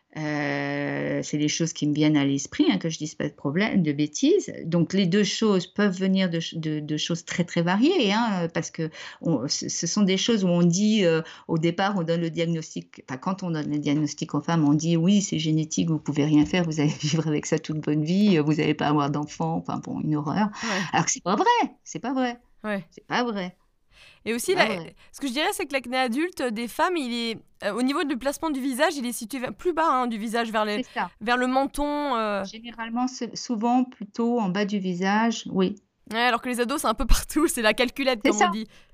Heu, c'est des choses qui me viennent à l'esprit, hein, que je dise pas de problème de bêtises. Donc les deux choses peuvent venir de ch de de choses très, très variées, hein, heu, parce qu'on ce ce sont des choses où on dit, heu, au départ, on donne le diagnostic enfin, quand on donne le diagnostic aux femmes, on dit: «Oui, c'est génétique, vous pouvez rien faire, vous allez vivre avec ça toute votre vie, heu, vous allez pas avoir d'enfants», enfin bon, une horreur. Ouais, Alors que c'est pas vrai, c'est pas vrai, ouais. c'est pas vrai, Et c'est aussi, pas la- vrai. ce que je dirais, c'est que l'acné adulte des femmes, il est euh, au niveau du placement du visage, il est situé vers- plus bas hein, du visage, vers, les, C'est ça. vers le menton. euh. Généralement, c'est souvent plutôt en bas du visage, oui. Ouais, alors que les ados, c'est un peu partout, c'est la calculette, C'est comme on ça. dit.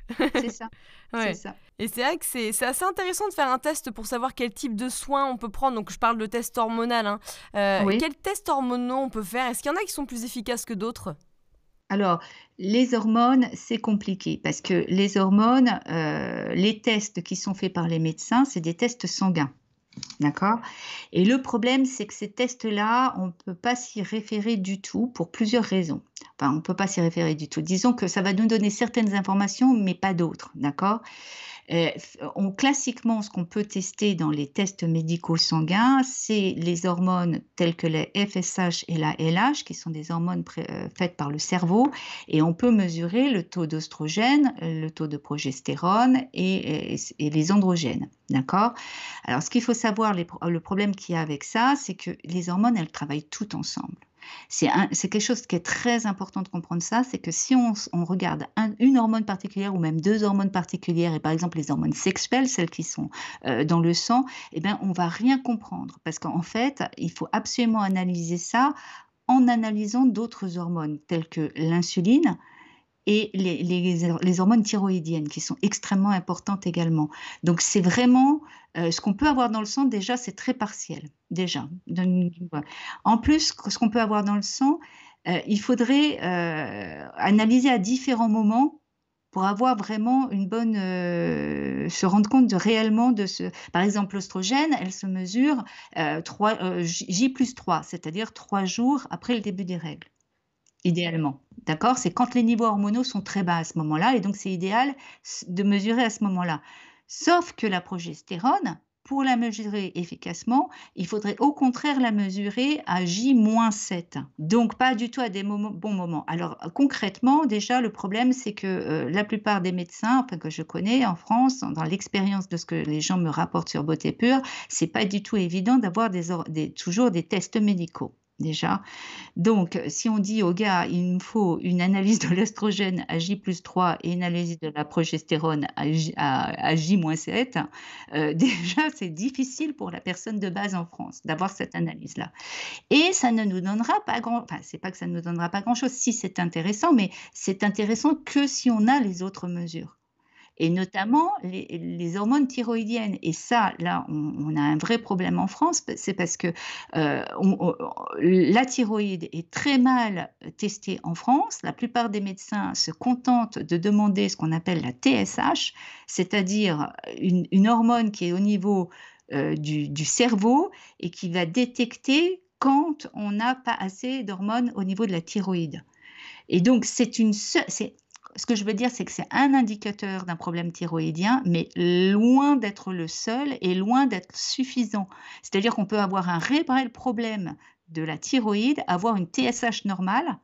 C'est ça, c'est Ouais. ça. Et c'est vrai que c'est c'est assez intéressant de faire un test pour savoir quel type de soins on peut prendre. Donc je parle de test hormonal, hein. Heu, Oui. quels tests hormonaux on peut faire? Est-ce qu'il y en a qui sont plus efficaces que d'autres? Alors, les hormones, c'est compliqué parce que les hormones, heu, les tests qui sont faits par les médecins, c'est des tests sanguins. D'accord? Et le problème, c'est que ces tests-là, on ne peut pas s'y référer du tout pour plusieurs raisons. Enfin, on ne peut pas s'y référer du tout. Disons que ça va nous donner certaines informations, mais pas d'autres, d'accord? Heu, f on classiquement, ce qu'on peut tester dans les tests médicaux sanguins, c'est les hormones telles que les F S H et la L H, qui sont des hormones pré heu, faites par le cerveau et on peut mesurer le taux d'oestrogène, le taux de progestérone et et et les androgènes, d'accord? Alors ce qu'il faut savoir, les pro le problème qu'il y a avec ça, c'est que les hormones, elles travaillent toutes ensemble. C'est un c'est quelque chose qui est très important de comprendre ça, c'est que si on s on regarde un une hormone particulière ou même deux hormones particulières et par exemple les hormones sexuelles, celles qui sont, heu, dans le sang, et ben, on va rien comprendre parce qu'en fait, il faut absolument analyser ça en analysant d'autres hormones telles que l'insuline et les les les hormones thyroïdiennes qui sont extrêmement importantes également. Donc c'est vraiment, heu, ce qu'on peut avoir dans le sang déjà, c'est très partiel, déjà. D'une voilà. En plus, que ce qu'on peut avoir dans le sang, heu, il faudrait, heu, analyser à différents moments pour avoir vraiment une bonne, heu, se rendre compte de réellement de ce par exemple, l'oestrogène, elle se mesure, heu, trois, heu, J J plus trois, c'est-à-dire trois jours après le début des règles. Idéalement, d'accord? C'est quand les niveaux hormonaux sont très bas à ce moment-là et donc c'est idéal s de mesurer à ce moment-là. Sauf que la progestérone, pour la mesurer efficacement, il faudrait au contraire la mesurer à J moins sept, donc pas du tout à des moments bons moments. Alors, heu, concrètement, déjà, le problème, c'est que, heu, la plupart des médecins, enfin que je connais en France, dans l'expérience de ce que les gens me rapportent sur Beauté Pure, c'est pas du tout évident d'avoir des hor des toujours des tests médicaux, déjà. Donc, si on dit au gars: «Il me faut une analyse de l'estrogène à J plus trois et une analyse de la progestérone à J à à J moins sept», heu, déjà, c'est difficile pour la personne de base en France d'avoir cette analyse-là et ça ne nous donnera pas grand enfin, c'est pas que ça ne nous donnera pas grand-chose, si c'est intéressant, mais c'est intéressant que si on a les autres mesures et notamment les les hormones thyroïdiennes et ça, là, on on a un vrai problème en France, p c'est parce que, heu, on on la thyroïde est très mal testée en France. La plupart des médecins se contentent de demander ce qu'on appelle la T S H, c'est-à-dire une une hormone qui est au niveau, heu, du du cerveau et qui va détecter quand on n'a pas assez d'hormones au niveau de la thyroïde et donc c'est une seu c'est ce que je veux dire, c'est que c'est un indicateur d'un problème thyroïdien, mais loin d'être le seul et loin d'être suffisant. C'est-à-dire qu'on peut avoir un ré réel problème de la thyroïde, avoir une T S H normale,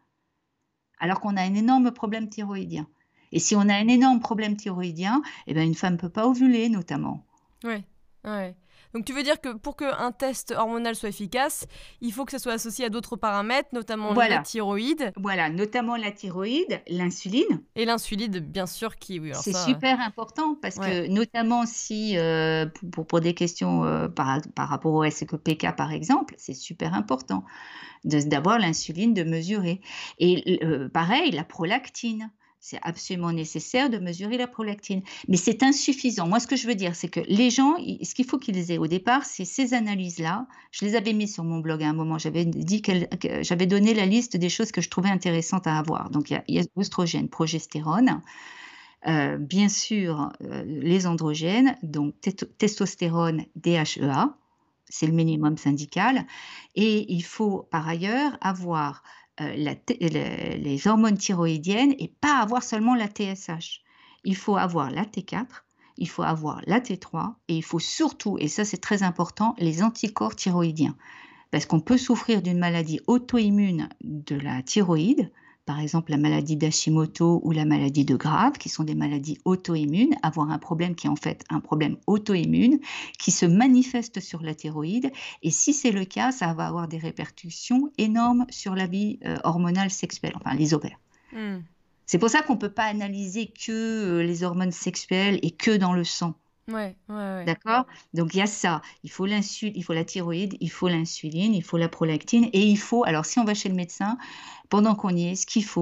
alors qu'on a un énorme problème thyroïdien et si on a un énorme problème thyroïdien, et ben, une femme peut pas ovuler notamment. Ouais, ouais. Donc tu veux dire que pour qu'un test hormonal soit efficace, il faut que ça soit associé à d'autres paramètres, notamment la Voilà, thyroïde voilà, notamment la thyroïde, l'insuline. et l'insuline, bien sûr, qui oui, alors C'est ça, super important parce heu, ouais. que notamment si, heu, pou pour pour des questions, heu, par par rapport au S P K par exemple, c'est super important de d'avoir l'insuline, de mesurer et l heu, pareil la prolactine, c'est absolument nécessaire de mesurer la prolactine, mais c'est insuffisant. Moi, ce que je veux dire, c'est que les gens, i ce qu'il faut qu'ils aient au départ, c'est ces analyses-là. Je les avais mis sur mon blog à un moment, j'avais dit quelle que j'avais donné la liste des choses que je trouvais intéressantes à avoir. Donc il y a il y a oestrogène, progestérone, Heu, bien sûr, heu, les androgènes, donc této testostérone, D H E A, c'est le minimum syndical et il faut par ailleurs avoir, heu, la t le les hormones thyroïdiennes et pas avoir seulement la T S H. Il faut avoir la T quatre, il faut avoir la T trois et il faut surtout, et ça c'est très important, les anticorps thyroïdiens. Parce qu'on peut souffrir d'une maladie auto-immune de la thyroïde, par exemple la maladie d'Hashimoto ou la maladie de Grave, qui sont des maladies auto-immunes, avoir un problème qui est en fait un problème auto-immune, qui se manifeste sur la thyroïde. Et si c'est le cas, ça va avoir des répercussions énormes sur la vie euh, hormonale sexuelle, enfin les ovaires. Mmh. C'est pour ça qu'on ne peut pas analyser que euh, les hormones sexuelles et que dans le sang. Ouais, ouais, ouais. D'accord? Donc il y a ça, il faut l'insu il faut la thyroïde, il faut l'insuline, il faut la prolactine et il faut alors si on va chez le médecin, pendant qu'on y est, ce qu'il faut,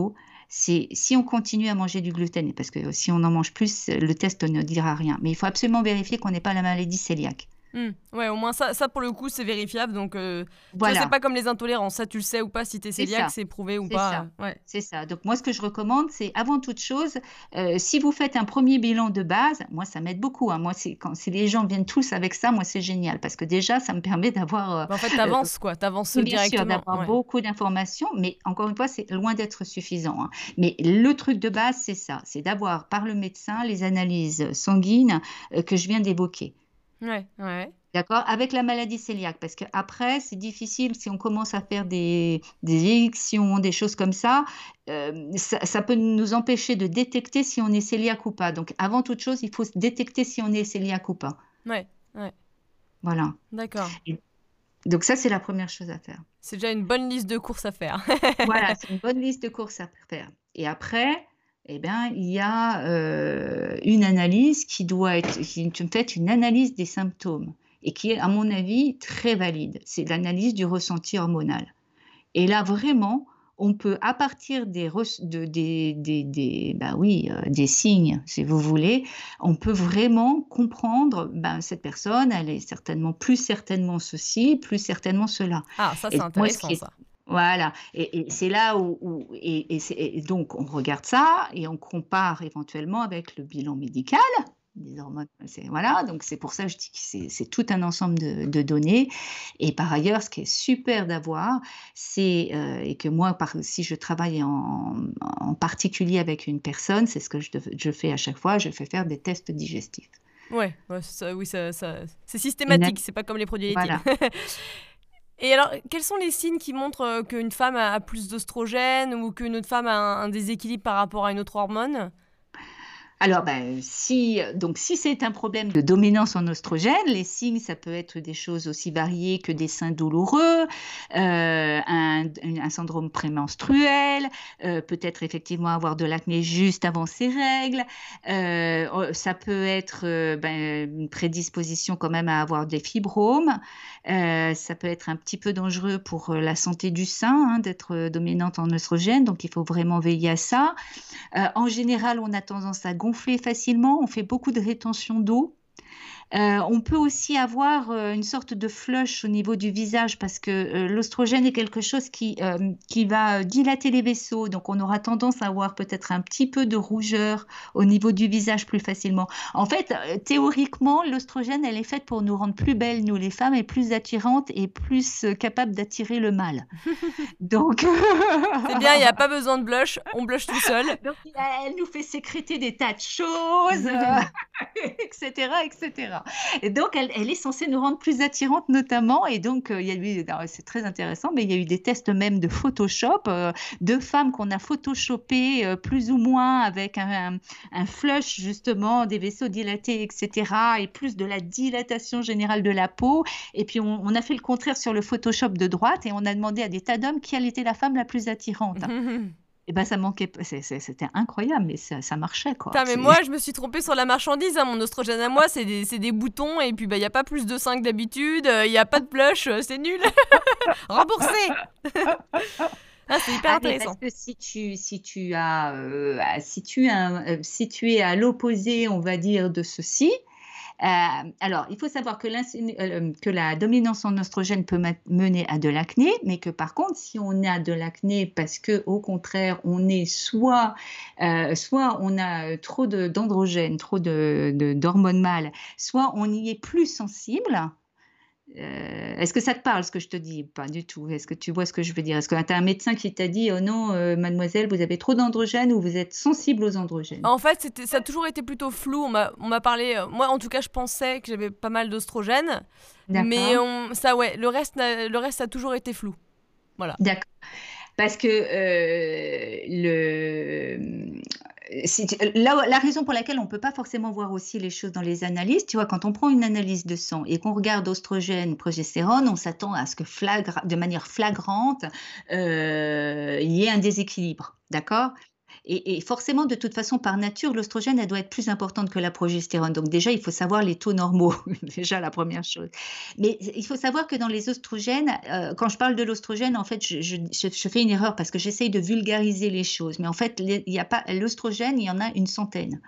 c'est si on continue à manger du gluten, parce que si on en mange plus, le test ne dira rien. Mais il faut absolument vérifier qu'on n'ait pas la maladie cœliaque. Mmh. Ouais, au moins ça, ça pour le coup, c'est vérifiable. Donc, euh, tu vois, c'est Voilà. pas comme les intolérances. Ça, tu le sais ou pas si t'es C'est cœliaque, ça, c'est prouvé ou c'est pas. ça, euh, Ouais. c'est ça. Donc moi, ce que je recommande, c'est avant toute chose, euh, si vous faites un premier bilan de base, moi, ça m'aide beaucoup, hein. Moi, c'est quand si les gens viennent tous avec ça, moi, c'est génial parce que déjà, ça me permet d'avoir, euh, Bah, en fait, euh, t'avances, quoi. T'avances oui, bien sûr, directement. d'avoir Ouais. beaucoup d'informations, mais encore une fois, c'est loin d'être suffisant, hein. Mais le truc de base, c'est ça, c'est d'avoir par le médecin les analyses sanguines euh, que je viens d'évoquer. Ouais, ouais. D'accord? Avec la maladie cœliaque, parce qu'après, c'est difficile si on commence à faire des, des élections, des choses comme ça, euh, ça, ça peut nous empêcher de détecter si on est cœliaque ou pas. Donc, avant toute chose, il faut se détecter si on est cœliaque ou pas. Ouais, ouais. Voilà. D'accord. Et donc, ça, c'est la première chose à faire. C'est déjà une bonne liste de courses à faire. Voilà, c'est une bonne liste de courses à faire. Et après, eh ben, il y a euh, une analyse qui doit être, qui est en fait une analyse des symptômes et qui est, à mon avis, très valide. C'est l'analyse du ressenti hormonal. Et là, vraiment, on peut, à partir des, res- de- des, des, des- bah oui, euh, des signes, si vous voulez, on peut vraiment comprendre, ben, cette personne, elle est certainement plus certainement ceci, plus certainement cela. Ah, ça, c'est Et moi, ce intéressant, qui est ça. voilà, et, et c'est là où, où- et, et c'est- et donc on regarde ça et on compare éventuellement avec le bilan médical des hormones. C'est, voilà, donc c'est pour ça que je dis que c'est c'est tout un ensemble de, de données. Et par ailleurs, ce qui est super d'avoir, c'est euh, et que moi, par, si je travaille en, en particulier avec une personne, c'est ce que je, dev- je fais à chaque fois, je fais faire des tests digestifs. Ouais, ouais, ça, oui, ça, ça- c'est Une systématique. an- C'est pas comme les produits laitiers. voilà. Et alors, quels sont les signes qui montrent euh, qu'une femme a a plus d'oestrogène ou qu'une autre femme a un, un déséquilibre par rapport à une autre hormone? Alors, ben, si, donc, si c'est un problème de dominance en oestrogène, les signes, ça peut être des choses aussi variées que des seins douloureux, euh, un, un syndrome prémenstruel, euh, peut-être effectivement avoir de l'acné juste avant ses règles. Euh, oh, ça peut être euh, ben, une prédisposition quand même à avoir des fibromes. Euh, ça peut être un petit peu dangereux pour euh, la santé du sein, hein, d'être euh, dominante en oestrogène, donc il faut vraiment veiller à ça. Euh, en général, on a tendance à gonfler facilement, on fait beaucoup de rétention d'eau. Euh, on peut aussi avoir euh, une sorte de flush au niveau du visage parce que euh, l'oestrogène est quelque chose qui, euh, qui va dilater les vaisseaux. Donc, on aura tendance à avoir peut-être un petit peu de rougeur au niveau du visage plus facilement. En fait, euh, théoriquement, l'oestrogène, elle est faite pour nous rendre plus belles, nous les femmes, et plus attirantes et plus euh, capables d'attirer le mâle. Donc, C'est bien, il n'y a pas besoin de blush, on blush tout seul. donc elle nous fait sécréter des tas de choses, euh, et cetera, et cetera. Et donc, elle, elle est censée nous rendre plus attirantes, notamment. Et donc, euh, il y a eu, alors, c'est très intéressant, mais il y a eu des tests même de Photoshop, euh, de femmes qu'on a photoshopées euh, plus ou moins avec un, un, un flush, justement, des vaisseaux dilatés, et cetera, et plus de la dilatation générale de la peau. Et puis, on, on a fait le contraire sur le Photoshop de droite et on a demandé à des tas d'hommes quelle était la femme la plus attirante. Et ben, ça manquait, pas- c'est- c'est- c'était incroyable, mais ça, ça marchait, quoi. Putain, mais C'est- moi, je me suis trompée sur la marchandise. Hein. Mon oestrogène à moi, c'est des, c'est des boutons et puis il bah, n'y a pas plus de seins que d'habitude. Il n'y a pas de blush, euh, c'est nul. Remboursé. Ah, c'est hyper Ah, mais parce intéressant. que si tu, si tu as, euh, si tu, as, euh, si tu es à l'opposé, on va dire, de ceci, euh, alors, il faut savoir que, l'insu- euh, que la dominance en oestrogène peut ma- mener à de l'acné, mais que par contre, si on a de l'acné parce que, au contraire, on est soit, euh, soit on a trop de- d'androgènes, trop de, de- d'hormones mâles, soit on y est plus sensible. Euh, est-ce que ça te parle ce que je te dis? Pas du tout. Est-ce que tu vois ce que je veux dire? Est-ce que tu as un médecin qui t'a dit, oh non, euh, mademoiselle, vous avez trop d'androgènes ou vous êtes sensible aux androgènes? En fait, c'était, ça a toujours été plutôt flou. On m'a, on m'a parlé. euh, Moi, en tout cas, je pensais que j'avais pas mal d'oestrogène. Mais D'accord? on- ça, ouais, le reste, n'a- le reste a toujours été flou. Voilà. D'accord. Parce que euh, le, si tu- là, la raison pour laquelle on ne peut pas forcément voir aussi les choses dans les analyses, tu vois, quand on prend une analyse de sang et qu'on regarde oestrogène, progestérone, on s'attend à ce que flagra- de manière flagrante, euh, il y ait un déséquilibre. D'accord? Et, et forcément, de toute façon, par nature, l'oestrogène, elle doit être plus importante que la progestérone. Donc déjà, il faut savoir les taux normaux, déjà la première chose. Mais il faut savoir que dans les oestrogènes, euh, quand je parle de l'oestrogène, en fait, je, je, je, je fais une erreur parce que j'essaye de vulgariser les choses. Mais en fait, les, il y a pas l'oestrogène, il y en a une centaine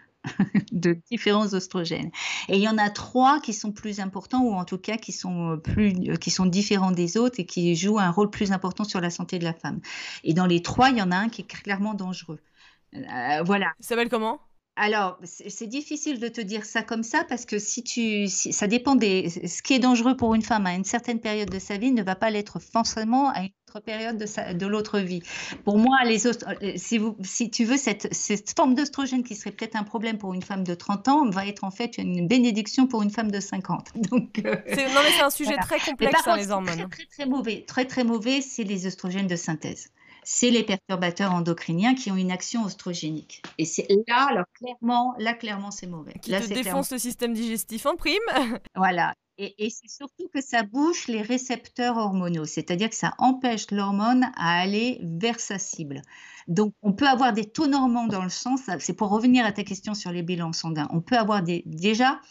de différents oestrogènes. Et il y en a trois qui sont plus importants, ou en tout cas qui sont, plus, qui sont différents des autres et qui jouent un rôle plus important sur la santé de la femme. Et dans les trois, il y en a un qui est clairement dangereux. Euh, voilà. Il s'appelle comment? Alors, c'est difficile de te dire ça comme ça parce que si tu, si, ça dépend des, ce qui est dangereux pour une femme à une certaine période de sa vie ne va pas l'être forcément à une autre période de, sa, de l'autre vie. Pour moi, les si, vous, si tu veux, cette, cette forme d'œstrogène qui serait peut-être un problème pour une femme de trente ans va être en fait une bénédiction pour une femme de cinquante. Donc, euh, non mais c'est un sujet voilà. très complexe, par hein, contre, les hormones. Très, très, très mauvais, très, très mauvais, c'est les œstrogènes de synthèse. C'est les perturbateurs endocriniens qui ont une action oestrogénique. Et c'est là, alors clairement, là, clairement, c'est mauvais. Qui là, te défonce clairement... le système digestif en prime. Voilà. Et, et c'est surtout que ça bouche les récepteurs hormonaux, c'est-à-dire que ça empêche l'hormone à aller vers sa cible. Donc, on peut avoir des taux normaux dans le sang, c'est pour revenir à ta question sur les bilans sanguins. On peut avoir des, déjà,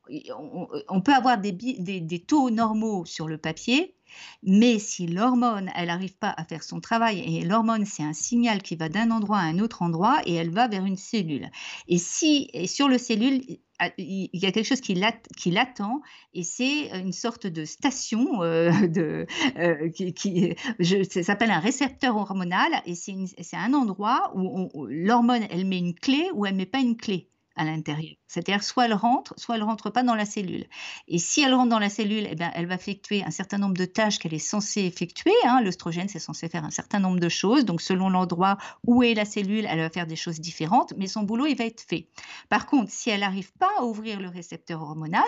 on, on peut avoir des, des, des taux normaux sur le papier, mais si l'hormone, elle n'arrive pas à faire son travail, et l'hormone, c'est un signal qui va d'un endroit à un autre endroit et elle va vers une cellule. Et si et sur le cellule, il y a quelque chose qui l'attend et c'est une sorte de station euh, de, euh, qui, qui je, ça s'appelle un récepteur hormonal et c'est un endroit où, où l'hormone, elle met une clé ou elle ne met pas une clé à l'intérieur. C'est-à-dire soit elle rentre, soit elle ne rentre pas dans la cellule. Et si elle rentre dans la cellule, eh bien, elle va effectuer un certain nombre de tâches qu'elle est censée effectuer. Hein. L'œstrogène, c'est censé faire un certain nombre de choses. Donc, selon l'endroit où est la cellule, elle va faire des choses différentes, mais son boulot, il va être fait. Par contre, si elle n'arrive pas à ouvrir le récepteur hormonal,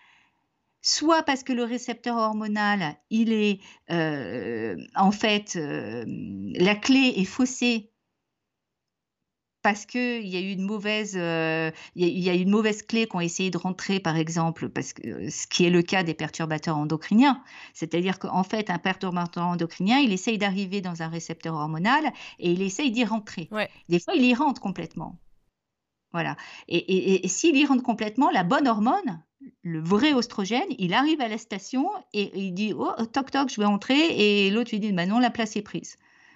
soit parce que le récepteur hormonal, il est, euh, en fait, euh, la clé est faussée parce qu'il y a eu une mauvaise, euh, il y a, y a une mauvaise clé qui ont essayé de rentrer, par exemple, parce que ce qui est le cas des perturbateurs endocriniens, c'est-à-dire qu'en fait, un perturbateur endocrinien, il essaye d'arriver dans un récepteur hormonal et il essaye d'y rentrer. Ouais. Des fois, il y rentre complètement. Voilà. Et, et, et s'il y rentre complètement, la bonne hormone, le vrai oestrogène, il arrive à la station et, et il dit « Oh, toc, toc, je vais entrer » et l'autre lui dit bah « Non, la place est prise ».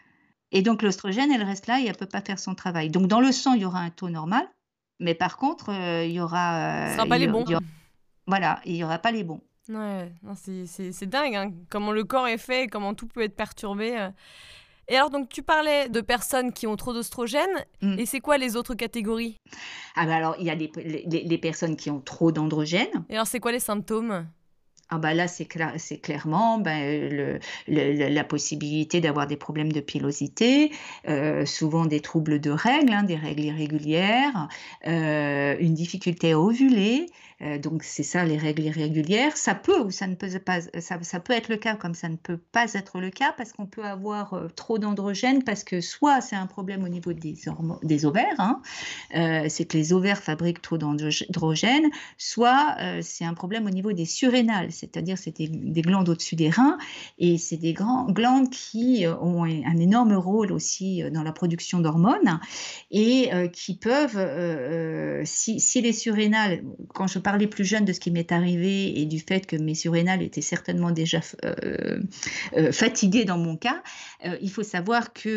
Et donc, l'oestrogène, elle reste là et elle ne peut pas faire son travail. Donc, dans le sang, il y aura un taux normal, mais par contre, euh, il y aura... Euh, Ce ne sera pas les bons. Aura, voilà, il n'y aura pas les bons. Ouais, c'est dingue, hein, comment le corps est fait et comment tout peut être perturbé. Et alors, donc, tu parlais de personnes qui ont trop d'oestrogène, mmh. et c'est quoi les autres catégories? Ah ben alors, il y a les, les, les personnes qui ont trop d'androgènes. Et alors, c'est quoi les symptômes? Ah bah là, c'est cla clairement ben, le, le, la possibilité d'avoir des problèmes de pilosité, euh, souvent des troubles de règles, hein, des règles irrégulières, euh, une difficulté à ovuler, euh, donc c'est ça les règles irrégulières. Ça peut ou ça ne peut pas, ça, ça peut être le cas comme ça ne peut pas être le cas parce qu'on peut avoir euh, trop d'androgènes parce que soit c'est un problème au niveau des, des ovaires, hein, euh, c'est que les ovaires fabriquent trop d'androgènes, soit euh, c'est un problème au niveau des surrénales. C'est-à-dire c'est des, des glandes au-dessus des reins et c'est des grands, glandes qui ont un énorme rôle aussi dans la production d'hormones et euh, qui peuvent, euh, si, si les surrénales, quand je parlais plus jeune de ce qui m'est arrivé et du fait que mes surrénales étaient certainement déjà euh, euh, fatiguées dans mon cas, euh, il faut savoir que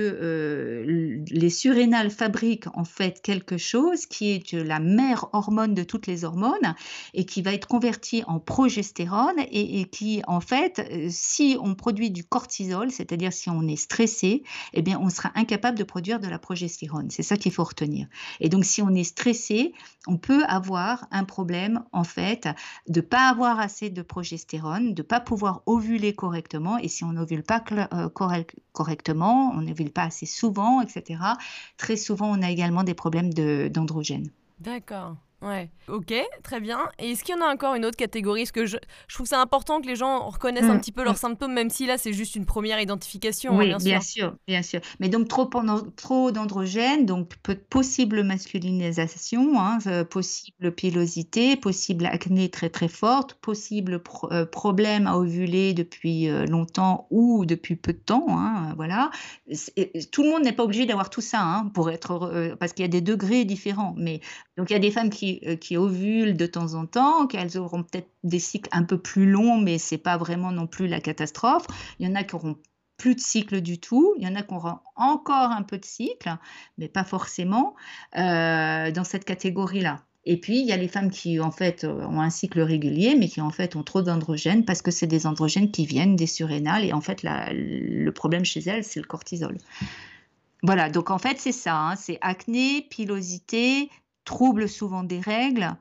euh, les surrénales fabriquent en fait quelque chose qui est la mère hormone de toutes les hormones et qui va être convertie en progestérone Et, et qui, en fait, si on produit du cortisol, c'est-à-dire si on est stressé, eh bien, on sera incapable de produire de la progestérone. C'est ça qu'il faut retenir. Et donc, si on est stressé, on peut avoir un problème, en fait, de ne pas avoir assez de progestérone, de ne pas pouvoir ovuler correctement. Et si on n'ovule pas euh, correct, correctement, on n'ovule pas assez souvent, et cetera, très souvent, on a également des problèmes d'androgènes. D'accord. Ouais, ok, très bien. Et est-ce qu'il y en a encore une autre catégorie? Parce que je, je trouve ça important que les gens reconnaissent un Mmh, petit peu mmh. leurs symptômes, même si là, c'est juste une première identification, hein, Oui, bien bien sûr. sûr, bien sûr. Mais donc trop pendant trop d'androgènes, donc peut possible masculinisation, hein, heu, possible pilosité, possible acné très, très forte, possible pro heu, problème à ovuler depuis, heu, longtemps ou depuis peu de temps, hein, heu, voilà. C et et tout le monde n'est pas obligé d'avoir tout ça, hein, pour être heureux, heu, parce qu'il y a des degrés différents. Mais donc il y a des femmes qui, heu, qui ovulent de temps en temps, qu'elles auront peut-être des cycles un peu plus longs, mais c'est pas vraiment non plus la catastrophe. Il y en a qui auront plus de cycle du tout. Il y en a qui auront encore un peu de cycle, mais pas forcément, heu, dans cette catégorie-là. Et puis, il y a les femmes qui, en fait, heu, ont un cycle régulier, mais qui, en fait, ont trop d'androgènes parce que c'est des androgènes qui viennent des surrénales et en fait, la le problème chez elles, c'est le cortisol. Voilà, donc en fait, c'est ça, hein, c'est acné, pilosité, troubles souvent des règles,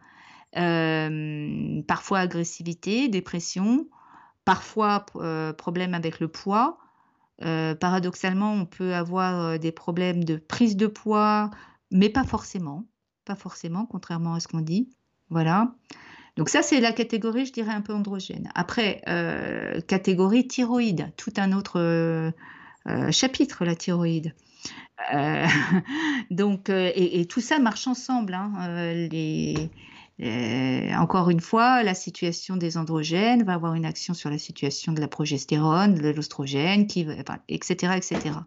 hem, parfois agressivité, dépression, parfois p heu, problème avec le poids. Heu, paradoxalement, on peut avoir, heu, des problèmes de prise de poids, mais pas forcément, pas forcément, contrairement à ce qu'on dit. Voilà. Donc ça, c'est la catégorie, je dirais, un peu androgène. Après, heu, catégorie thyroïde, tout un autre, heu heu, chapitre, la thyroïde. Heu, donc heu et et tout ça marche ensemble, hein, heu, les heu, encore une fois, la situation des androgènes va avoir une action sur la situation de la progestérone, de l'œstrogène qui va enfin et cetera et cetera.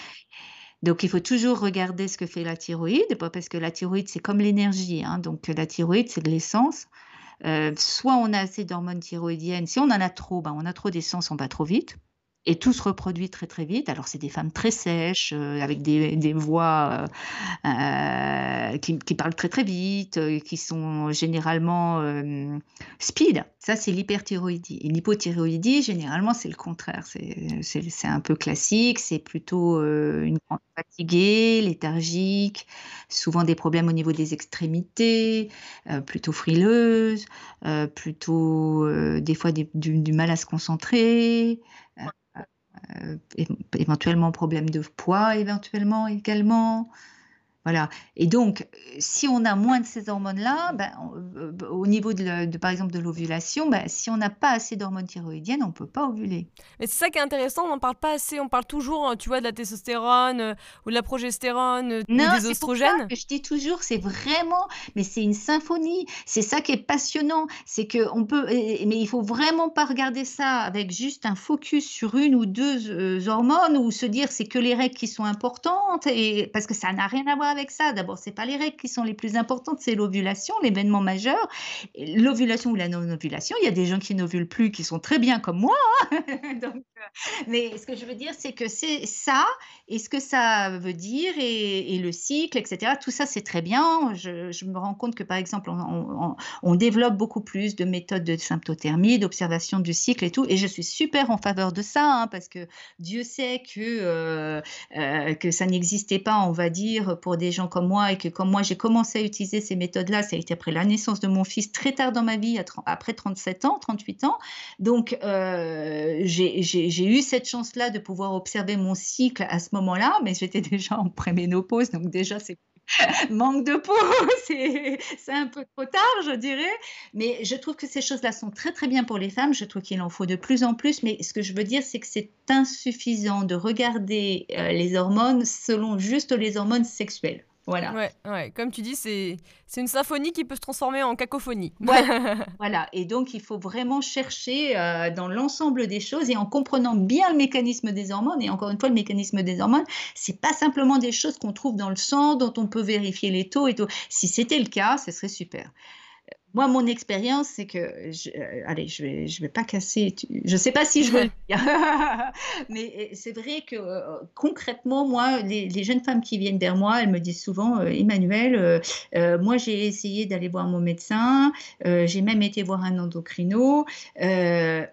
Donc il faut toujours regarder ce que fait la thyroïde, pas parce que la thyroïde, c'est comme l'énergie, hein, donc la thyroïde, c'est de l'essence. Heu, soit on a assez d'hormones thyroïdiennes, si on en a trop, ben, on a trop d'essence, on va trop vite et tout se reproduit très, très vite. Alors c'est des femmes très sèches, heu, avec des des voix, heu heu, qui qui parlent très, très vite, heu, qui sont généralement, hem, speed. Ça, c'est l'hyperthyroïdie et l'hypothyroïdie, généralement, c'est le contraire. C'est c'est c'est un peu classique, c'est plutôt, heu, une grande fatiguée, léthargique, souvent des problèmes au niveau des extrémités, heu, plutôt frileuse, heu, plutôt, heu, des fois des du du mal à se concentrer, heu heu, é éventuellement problème de poids, éventuellement également. Voilà et donc, heu, si on a moins de ces hormones-là, ben, on, heu, b au niveau de le de par exemple de l'ovulation, bah, si on n'a pas assez d'hormones thyroïdiennes, on peut pas ovuler. Mais c'est ça qui est intéressant, on n'en parle pas assez. On parle toujours, euh, tu vois, de la testostérone euh, ou de la progestérone euh, ou Non, des c'est pour ça oestrogènes. que je dis toujours, c'est vraiment mais c'est une symphonie. C'est ça qui est passionnant, c'est qu'on peut et et mais il faut vraiment pas regarder ça avec juste un focus sur une ou deux heu, hormones ou se dire: «C'est que les règles qui sont importantes» et parce que ça n'a rien à voir avec ça. D'abord, c'est pas les règles qui sont les plus importantes, c'est l'ovulation, l'événement majeur. Et l'ovulation ou la non-ovulation, il y a des gens qui n'ovulent plus, qui sont très bien comme moi, hein. Donc heu, mais ce que je veux dire, c'est que c'est ça et ce que ça veut dire et et le cycle et cetera, tout ça, c'est très bien. Je je me rends compte que, par exemple, on on on on développe beaucoup plus de méthodes de symptothermie, d'observation du cycle et tout et je suis super en faveur de ça, hein, parce que Dieu sait que, heu heu, que ça n'existait pas, on va dire, pour des gens comme moi et que comme moi, j'ai commencé à utiliser ces méthodes-là, ça a été après la naissance de mon fils, très tard dans ma vie, à tren après trente-sept ans, trente-huit ans. Donc heu, j'ai j'ai j'ai eu cette chance-là de pouvoir observer mon cycle à ce moment-là, mais j'étais déjà en préménopause, donc déjà c'est manque de peau, c'est c'est un peu trop tard, je dirais. Mais je trouve que ces choses-là sont très, très bien pour les femmes. Je trouve qu'il en faut de plus en plus, mais ce que je veux dire, c'est que c'est insuffisant de regarder, heu, les hormones selon juste les hormones sexuelles. Voilà. Ouais, ouais, comme tu dis, c'est c'est une symphonie qui peut se transformer en cacophonie. Voilà, voilà et donc il faut vraiment chercher, heu, dans l'ensemble des choses et en comprenant bien le mécanisme des hormones et encore une fois, le mécanisme des hormones, c'est pas simplement des choses qu'on trouve dans le sang, dont on peut vérifier les taux et tout. Si c'était le cas, ce serait super. Moi, mon expérience, c'est que je heu, allez, je vais je vais pas casser tu je sais pas si je veux le dire. Mais, heu, c'est vrai que, heu, concrètement, moi, les les jeunes femmes qui viennent vers moi, elles me disent souvent, heu: «Emmanuelle, heu heu, moi, j'ai essayé d'aller voir mon médecin, heu, j'ai même été voir un endocrino». Heu,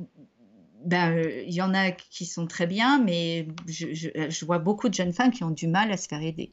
ben, heu, il y en a qui sont très bien, mais je je, heu, je vois beaucoup de jeunes femmes qui ont du mal à se faire aider.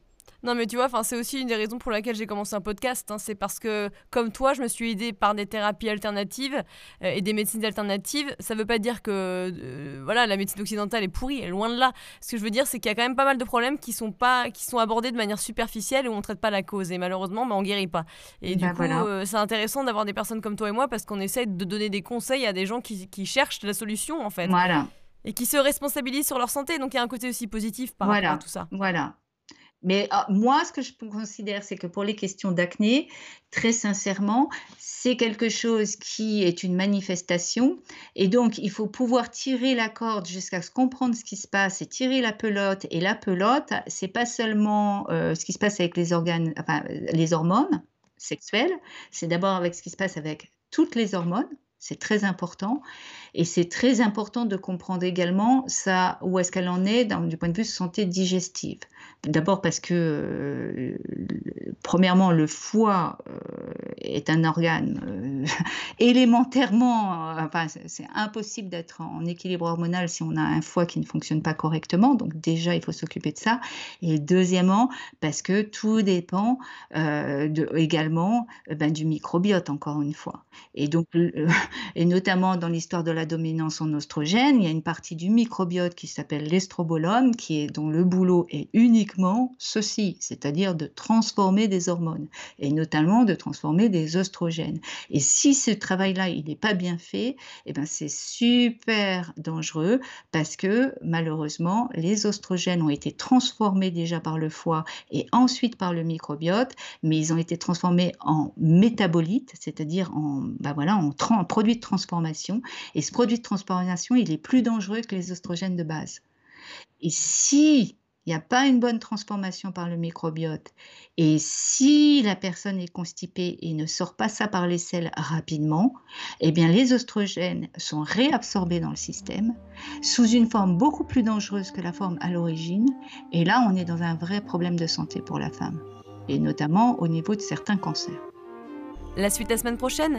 Non, mais tu vois, c'est aussi une des raisons pour laquelle j'ai commencé un podcast. Hein. C'est parce que, comme toi, je me suis aidée par des thérapies alternatives euh, et des médecines alternatives. Ça ne veut pas dire que euh, voilà, la médecine occidentale est pourrie, est loin de là. Ce que je veux dire, c'est qu'il y a quand même pas mal de problèmes qui sont, pas, qui sont abordés de manière superficielle et où on ne traite pas la cause. Et malheureusement, bah, on ne guérit pas. Et du Ben coup, voilà. euh, c'est intéressant d'avoir des personnes comme toi et moi parce qu'on essaie de donner des conseils à des gens qui, qui cherchent la solution, en fait. Voilà. Et qui se responsabilisent sur leur santé. Donc, il y a un côté aussi positif par rapport à Voilà. tout ça. Voilà. Mais ah, moi, ce que je considère, c'est que pour les questions d'acné, très sincèrement, c'est quelque chose qui est une manifestation. Et donc, il faut pouvoir tirer la corde jusqu'à se comprendre ce qui se passe et tirer la pelote. Et la pelote, c'est pas seulement euh, ce qui se passe avec les organes, enfin, les hormones sexuelles, c'est d'abord avec ce qui se passe avec toutes les hormones. C'est très important. Et c'est très important de comprendre également ça, où est-ce qu'elle en est dans, du point de vue santé digestive. D'abord parce que, euh, premièrement, le foie euh, est un organe euh, élémentairement, euh, enfin, c'est, c'est impossible d'être en équilibre hormonal si on a un foie qui ne fonctionne pas correctement. Donc déjà, il faut s'occuper de ça. Et deuxièmement, parce que tout dépend euh, de, également euh, ben, du microbiote, encore une fois. Et donc, euh, et notamment dans l'histoire de la dominance en oestrogène, il y a une partie du microbiote qui s'appelle l'estrobolome, qui est, dont le boulot est uniquement ceci, c'est-à-dire de transformer des hormones, et notamment de transformer des oestrogènes. Et si ce travail-là, il n'est pas bien fait, eh ben c'est super dangereux, parce que malheureusement, les oestrogènes ont été transformés déjà par le foie et ensuite par le microbiote, mais ils ont été transformés en métabolites, c'est-à-dire en, ben voilà, en, tra- en produits de transformation. Et ce produit de transformation, il est plus dangereux que les oestrogènes de base. Et si il n'y a pas une bonne transformation par le microbiote, et si la personne est constipée et ne sort pas ça par les selles rapidement, eh bien les oestrogènes sont réabsorbés dans le système sous une forme beaucoup plus dangereuse que la forme à l'origine. Et là, on est dans un vrai problème de santé pour la femme, et notamment au niveau de certains cancers. La suite la semaine prochaine ?